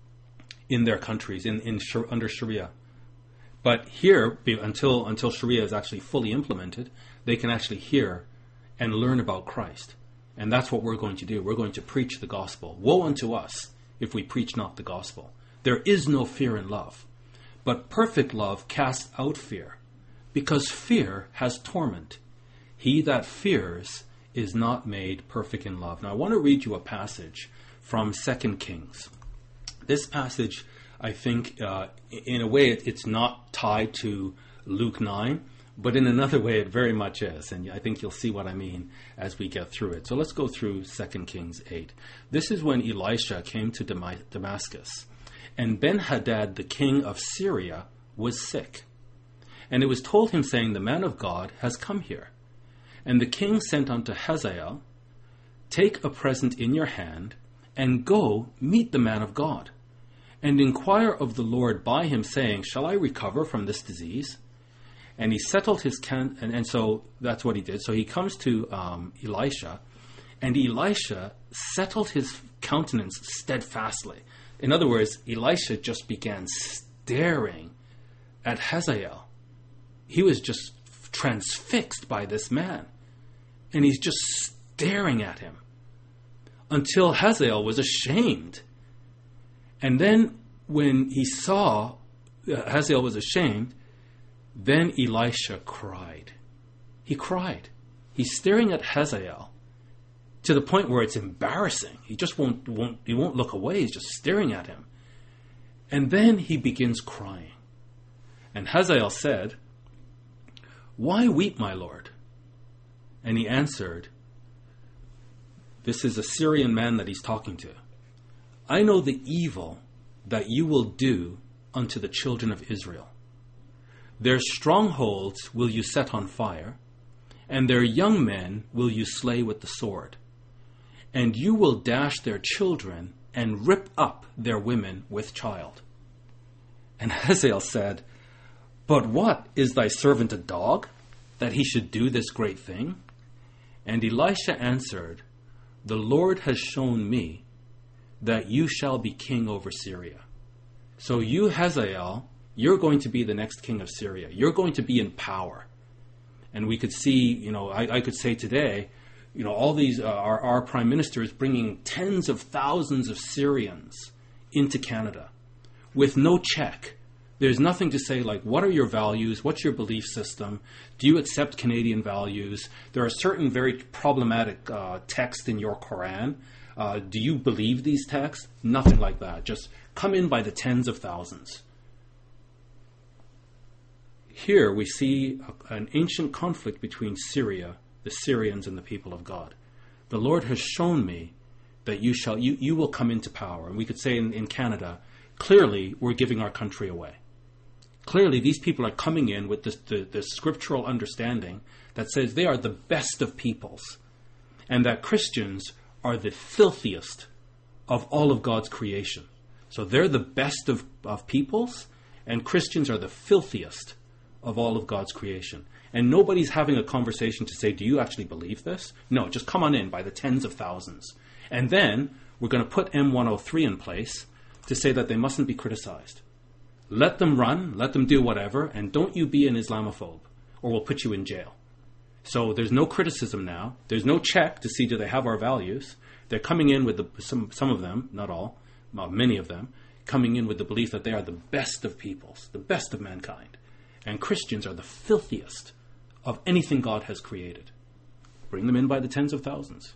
in their countries, in, in under Sharia. But here, until, until Sharia is actually fully implemented, they can actually hear and learn about Christ. And that's what we're going to do. We're going to preach the gospel. Woe unto us if we preach not the gospel. There is no fear in love. But perfect love casts out fear, because fear has torment. He that fears is not made perfect in love. Now I want to read you a passage from Second Kings. This passage, I think, uh, in a way it, it's not tied to Luke nine, but in another way it very much is. And I think you'll see what I mean as we get through it. So let's go through Second Kings eight. This is when Elisha came to Dam- Damascus. And Ben-Hadad, the king of Syria, was sick. And it was told him, saying, the man of God has come here. And the king sent unto Hazael, take a present in your hand, and go meet the man of God, and inquire of the Lord by him, saying, shall I recover from this disease? And he settled his can, and, and so that's what he did. So he comes to um, Elisha, and Elisha settled his countenance steadfastly. In other words, Elisha just began staring at Hazael. He was just transfixed by this man. And he's just staring at him until Hazael was ashamed. And then when he saw uh, Hazael was ashamed, then Elisha cried. He cried. He's staring at Hazael to the point where it's embarrassing. He just won't, won't, he won't look away. He's just staring at him. And then he begins crying. And Hazael said, why weep, my lord? And he answered, this is a Syrian man that he's talking to. I know the evil that you will do unto the children of Israel. Their strongholds will you set on fire, and their young men will you slay with the sword. And you will dash their children and rip up their women with child. And Hazael said, but what, is thy servant a dog, that he should do this great thing? And Elisha answered, the Lord has shown me that you shall be king over Syria. So you, Hazael, you're going to be the next king of Syria. You're going to be in power. And we could see, you know, I, I could say today, you know, all these, uh, our, our prime minister is bringing tens of thousands of Syrians into Canada with no check. There's nothing to say like, what are your values? What's your belief system? Do you accept Canadian values? There are certain very problematic uh, texts in your Quran. Uh, do you believe these texts? Nothing like that. Just come in by the tens of thousands. Here we see a, an ancient conflict between Syria, the Syrians, and the people of God. The Lord has shown me that you shall you, you will come into power. And we could say in, in Canada, clearly we're giving our country away. Clearly these people are coming in with this, the, the scriptural understanding that says they are the best of peoples, and that Christians are the filthiest of all of God's creation. So they're the best of, of peoples, and Christians are the filthiest of all of God's creation. And nobody's having a conversation to say, do you actually believe this? No, just come on in by the tens of thousands. And then we're going to put M one oh three in place to say that they mustn't be criticized. Let them run, let them do whatever, and don't you be an Islamophobe, or we'll put you in jail. So there's no criticism now. There's no check to see do they have our values. They're coming in with the, some, some of them, not all, well, many of them, coming in with the belief that they are the best of peoples, the best of mankind. And Christians are the filthiest of anything God has created. Bring them in by the tens of thousands.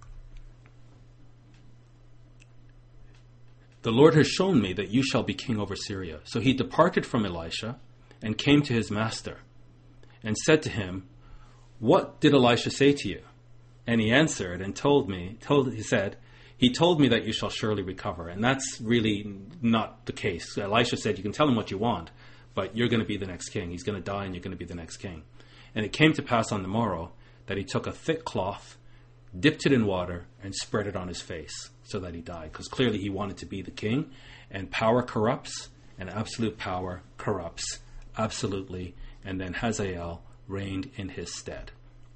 The Lord has shown me that you shall be king over Syria. So he departed from Elisha and came to his master and said to him, what did Elisha say to you? And he answered and told me, told, he said, he told me that you shall surely recover. And that's really not the case. Elisha said, you can tell him what you want, but you're going to be the next king. He's going to die and you're going to be the next king. And it came to pass on the morrow that he took a thick cloth, dipped it in water, and spread it on his face so that he died. Because clearly he wanted to be the king, and power corrupts, and absolute power corrupts absolutely. And then Hazael reigned in his stead.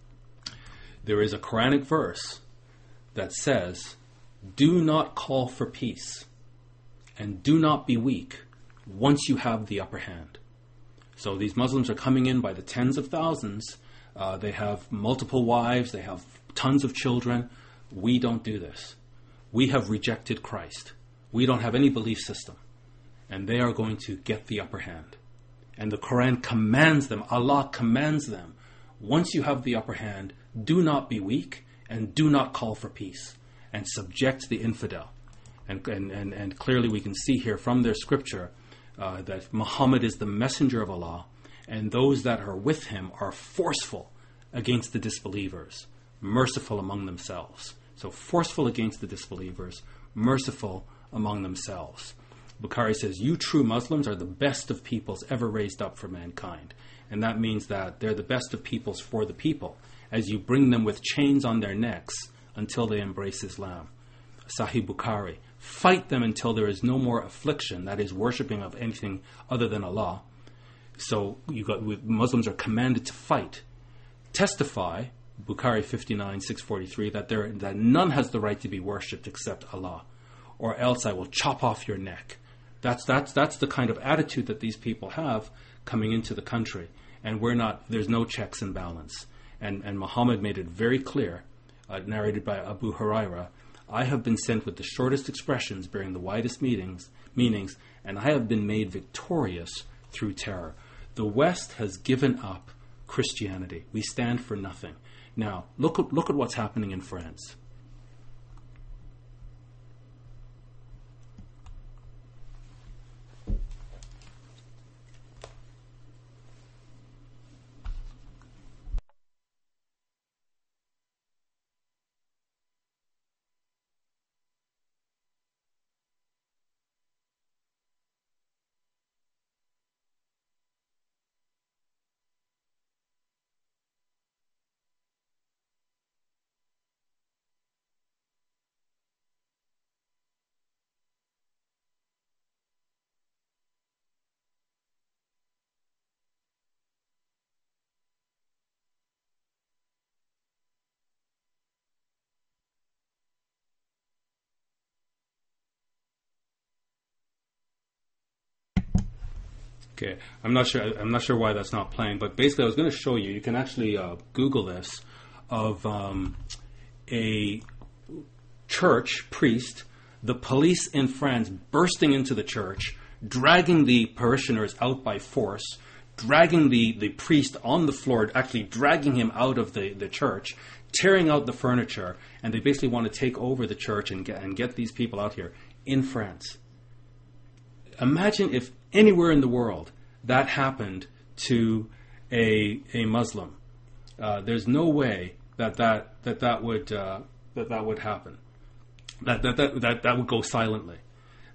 There is a Quranic verse that says, do not call for peace, and do not be weak once you have the upper hand. So these Muslims are coming in by the tens of thousands. Uh, they have multiple wives. They have tons of children. We don't do this. We have rejected Christ. We don't have any belief system. And they are going to get the upper hand. And the Quran commands them, Allah commands them, once you have the upper hand, do not be weak and do not call for peace and subject the infidel. And, and, and, and clearly we can see here from their scripture Uh, that Muhammad is the messenger of Allah, and those that are with him are forceful against the disbelievers, merciful among themselves. So forceful against the disbelievers, merciful among themselves. Bukhari says, you true Muslims are the best of peoples ever raised up for mankind. And that means that they're the best of peoples for the people, as you bring them with chains on their necks until they embrace Islam. Sahih Bukhari. Fight them until there is no more affliction, that is, worshipping of anything other than Allah. So you got Muslims are commanded to fight. Testify, Bukhari fifty-nine, six forty-three, that there that none has the right to be worshipped except Allah, or else I will chop off your neck. That's that's that's the kind of attitude that these people have coming into the country, and we're not. There's no checks and balance. And and Muhammad made it very clear, uh, narrated by Abu Hurairah. I have been sent with the shortest expressions bearing the widest meanings, meanings, and I have been made victorious through terror. The West has given up Christianity. We stand for nothing. Now, look at, look at what's happening in France. Okay, I'm not sure. I'm not sure why that's not playing, but basically, I was going to show you. You can actually uh, Google this of um, a church priest, the police in France bursting into the church, dragging the parishioners out by force, dragging the, the priest on the floor, actually dragging him out of the, the church, tearing out the furniture, and they basically want to take over the church and get and get these people out here in France. Imagine if anywhere in the world that happened to a a Muslim. Uh, there's no way that that that that would uh, that that would happen. That that, that that that would go silently.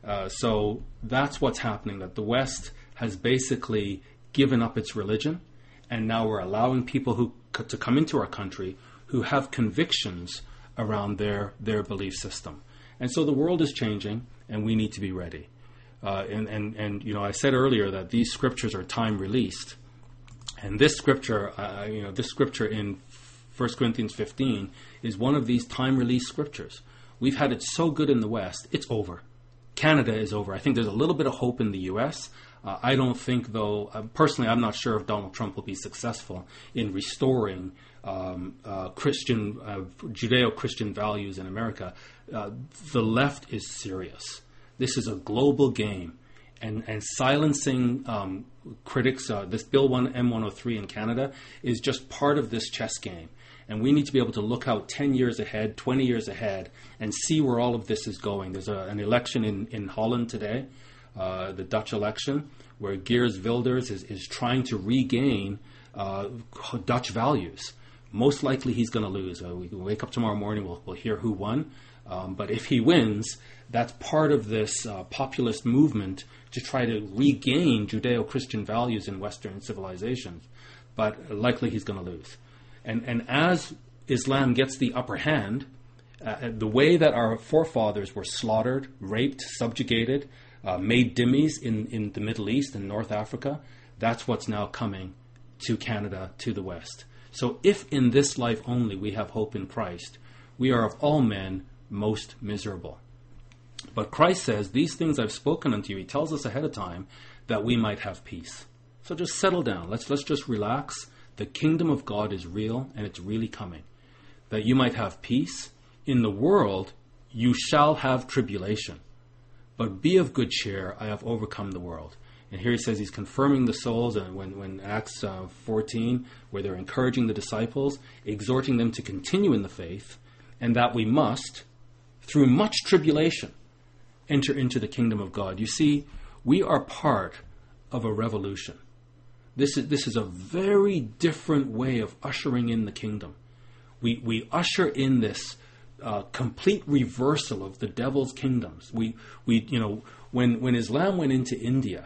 Uh, so that's what's happening, that the West has basically given up its religion, and now we're allowing people who c- to come into our country who have convictions around their, their belief system. And so the world is changing, and we need to be ready. Uh, and, and, and, you know, I said earlier that these scriptures are time-released. And this scripture, uh, you know, this scripture in First Corinthians fifteen is one of these time-released scriptures. We've had it so good in the West, it's over. Canada is over. I think there's a little bit of hope in the U S. Uh, I don't think, though, uh, personally, I'm not sure if Donald Trump will be successful in restoring um, uh, Christian, uh, Judeo-Christian values in America. Uh, the left is serious. This is a global game. And, and silencing um, critics, uh, this Bill one M one oh three in Canada is just part of this chess game. And we need to be able to look out ten years ahead, twenty years ahead, and see where all of this is going. There's a, an election in, in Holland today, uh, the Dutch election, where Geert Wilders is, is trying to regain uh, Dutch values. Most likely he's going to lose. Uh, we wake up tomorrow morning, we'll, we'll hear who won. Um, but if he wins, that's part of this uh, populist movement to try to regain Judeo-Christian values in Western civilizations. But likely he's going to lose. And, and as Islam gets the upper hand, uh, the way that our forefathers were slaughtered, raped, subjugated, uh, made dhimmis in, in the Middle East and North Africa, that's what's now coming to Canada, to the West. So if in this life only we have hope in Christ, we are of all men most miserable. But Christ says, these things I've spoken unto you, he tells us ahead of time, that we might have peace. So just settle down. Let's, let's just relax. The kingdom of God is real, and it's really coming. That you might have peace. In the world, you shall have tribulation. But be of good cheer, I have overcome the world. And here he says he's confirming the souls, and when, when Acts uh, fourteen, where they're encouraging the disciples, exhorting them to continue in the faith, and that we must, through much tribulation, enter into the kingdom of God. You see, we are part of a revolution. This is, this is a very different way of ushering in the kingdom. We, we usher in this uh, complete reversal of the devil's kingdoms. We, we, you know, when, when Islam went into India,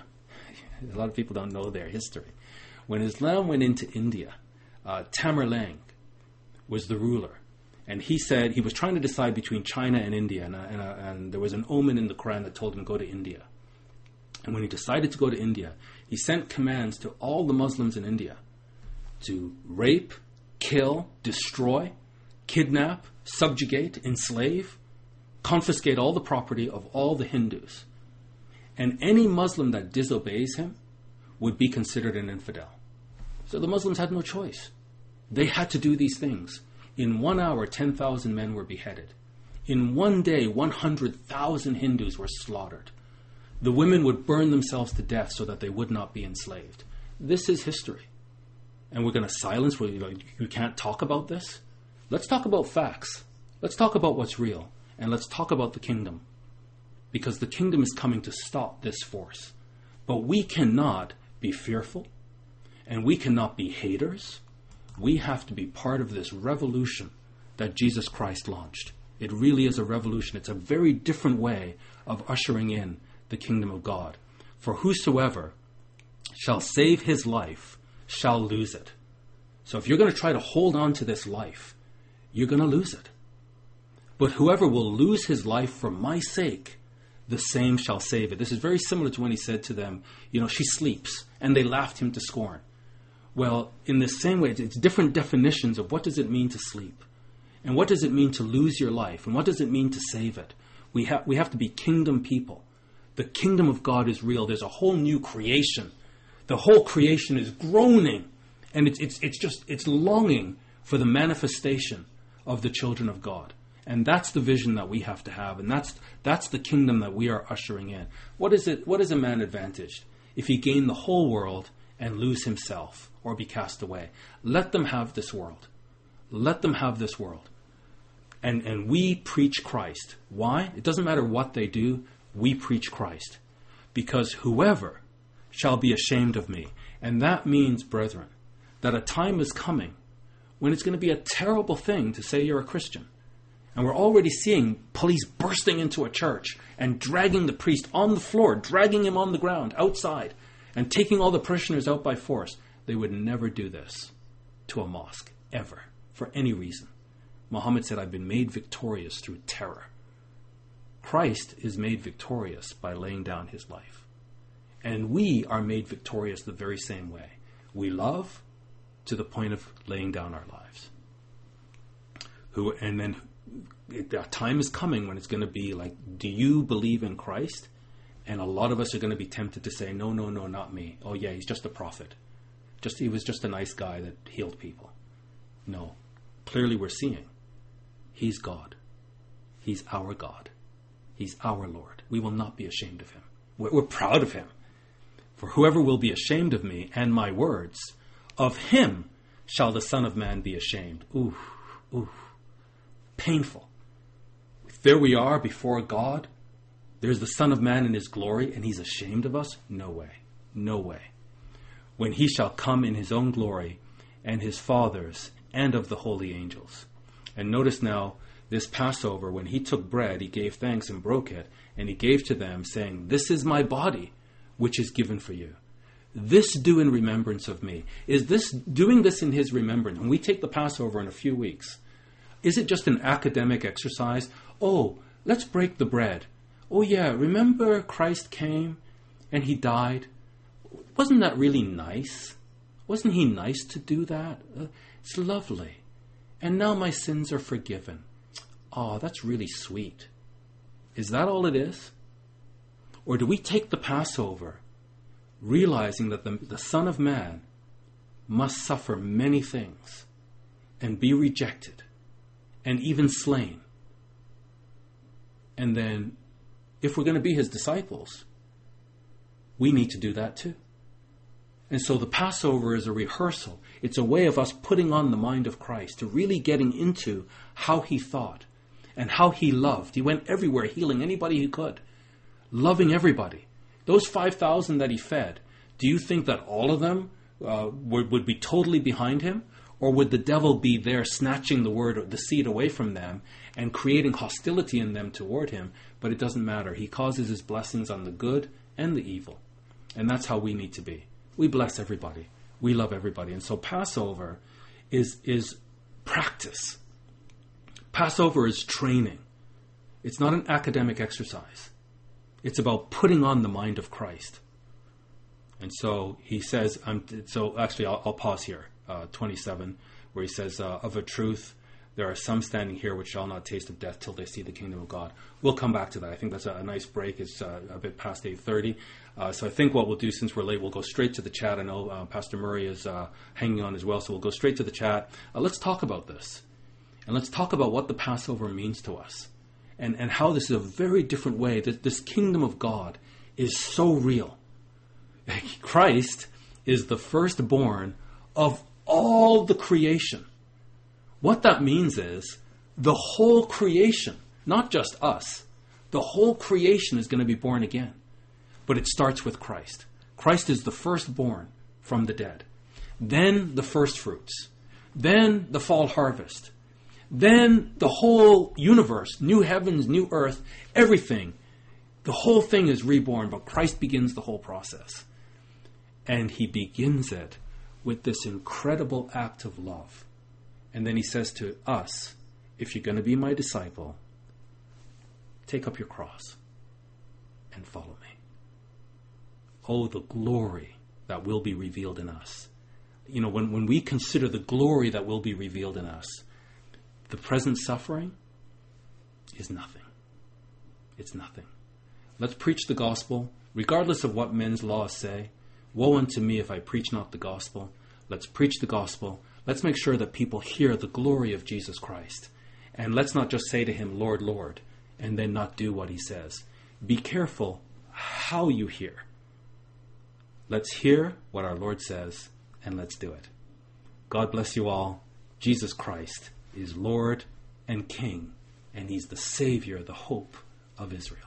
a lot of people don't know their history. When Islam went into India, uh, Tamerlane was the ruler. And he said he was trying to decide between China and India. And, uh, and, uh, and there was an omen in the Quran that told him to go to India. And when he decided to go to India, he sent commands to all the Muslims in India to rape, kill, destroy, kidnap, subjugate, enslave, confiscate all the property of all the Hindus. And any Muslim that disobeys him would be considered an infidel. So the Muslims had no choice. They had to do these things. In one hour, ten thousand men were beheaded. In one day, one hundred thousand Hindus were slaughtered. The women would burn themselves to death so that they would not be enslaved. This is history. And we're going to silence, you know, you can't talk about this? Let's talk about facts. Let's talk about what's real. And let's talk about the kingdom. Because the kingdom is coming to stop this force. But we cannot be fearful. And we cannot be haters. We have to be part of this revolution that Jesus Christ launched. It really is a revolution. It's a very different way of ushering in the kingdom of God. For whosoever shall save his life shall lose it. So if you're going to try to hold on to this life, you're going to lose it. But whoever will lose his life for my sake, the same shall save it. This is very similar to when he said to them, you know, she sleeps, and they laughed him to scorn. Well, in the same way, it's different definitions of what does it mean to sleep, and what does it mean to lose your life, and what does it mean to save it. We have we have to be kingdom people. The kingdom of God is real. There's a whole new creation. The whole creation is groaning, and it's it's it's just it's longing for the manifestation of the children of God. And that's the vision that we have to have, and that's that's the kingdom that we are ushering in. What is it? What is a man advantaged if he gain the whole world and lose himself or be cast away? Let them have this world. Let them have this world. And and we preach Christ. Why? It doesn't matter what they do. We preach Christ. Because whoever shall be ashamed of me. And that means, brethren, that a time is coming when it's going to be a terrible thing to say you're a Christian. And we're already seeing police bursting into a church and dragging the priest on the floor, dragging him on the ground outside, and taking all the parishioners out by force. They would never do this to a mosque, ever, for any reason. Muhammad said, I've been made victorious through terror. Christ is made victorious by laying down his life. And we are made victorious the very same way. We love to the point of laying down our lives. Who, and then the time is coming when it's going to be like, do you believe in Christ? And a lot of us are going to be tempted to say, no, no, no, not me. Oh yeah, he's just a prophet. Just he was just a nice guy that healed people. No. Clearly we're seeing he's God. He's our God. He's our Lord. We will not be ashamed of him. We're, we're proud of him. For whoever will be ashamed of me and my words, of him shall the Son of Man be ashamed. Ooh, ooh. Painful. There we are before God. There's the Son of Man in his glory, and he's ashamed of us? No way. No way. When he shall come in his own glory, and his Father's, and of the holy angels. And notice now, this Passover, when he took bread, he gave thanks and broke it, and he gave to them, saying, this is my body, which is given for you. This do in remembrance of me. Is this doing this in his remembrance? When we take the Passover in a few weeks, is it just an academic exercise? Oh, let's break the bread. Oh yeah, remember Christ came and he died? Wasn't that really nice? Wasn't he nice to do that? Uh, it's lovely. And now my sins are forgiven. Oh, that's really sweet. Is that all it is? Or do we take the Passover realizing that the, the Son of Man must suffer many things and be rejected and even slain? And then, if we're going to be his disciples, we need to do that too. And so the Passover is a rehearsal. It's a way of us putting on the mind of Christ, to really getting into how he thought and how he loved. He went everywhere, healing anybody he could, loving everybody. Those five thousand that he fed, do you think that all of them uh, would, would be totally behind him? Or would the devil be there snatching the word, the seed away from them and creating hostility in them toward him? But it doesn't matter. He causes his blessings on the good and the evil. And that's how we need to be. We bless everybody. We love everybody. And so Passover is, is practice. Passover is training. It's not an academic exercise. It's about putting on the mind of Christ. And so he says, um, so actually I'll, I'll pause here. Uh, twenty-seven, where he says, uh, of a truth, there are some standing here which shall not taste of death till they see the kingdom of God. We'll come back to that. I think that's a, a nice break. It's uh, a bit past eight thirty. Uh, so I think what we'll do, since we're late, we'll go straight to the chat. I know uh, Pastor Murray is uh, hanging on as well, so we'll go straight to the chat. Uh, let's talk about this. And let's talk about what the Passover means to us. And, and how this is a very different way. That this kingdom of God is so real. Christ is the firstborn of all the creation. What that means is the whole creation, not just us, the whole creation is going to be born again. But it starts with Christ. Christ is the firstborn from the dead. Then the first fruits. Then the fall harvest. Then the whole universe, new heavens, new earth, everything. The whole thing is reborn, but Christ begins the whole process. And he begins it with this incredible act of love. And then he says to us, if you're going to be my disciple, take up your cross and follow me. Oh, the glory that will be revealed in us. You know, when, when we consider the glory that will be revealed in us, the present suffering is nothing. It's nothing. Let's preach the gospel, regardless of what men's laws say. Woe unto me if I preach not the gospel. Let's preach the gospel. Let's make sure that people hear the glory of Jesus Christ. And let's not just say to him, Lord, Lord, and then not do what he says. Be careful how you hear. Let's hear what our Lord says, and let's do it. God bless you all. Jesus Christ is Lord and King, and he's the Savior, the hope of Israel.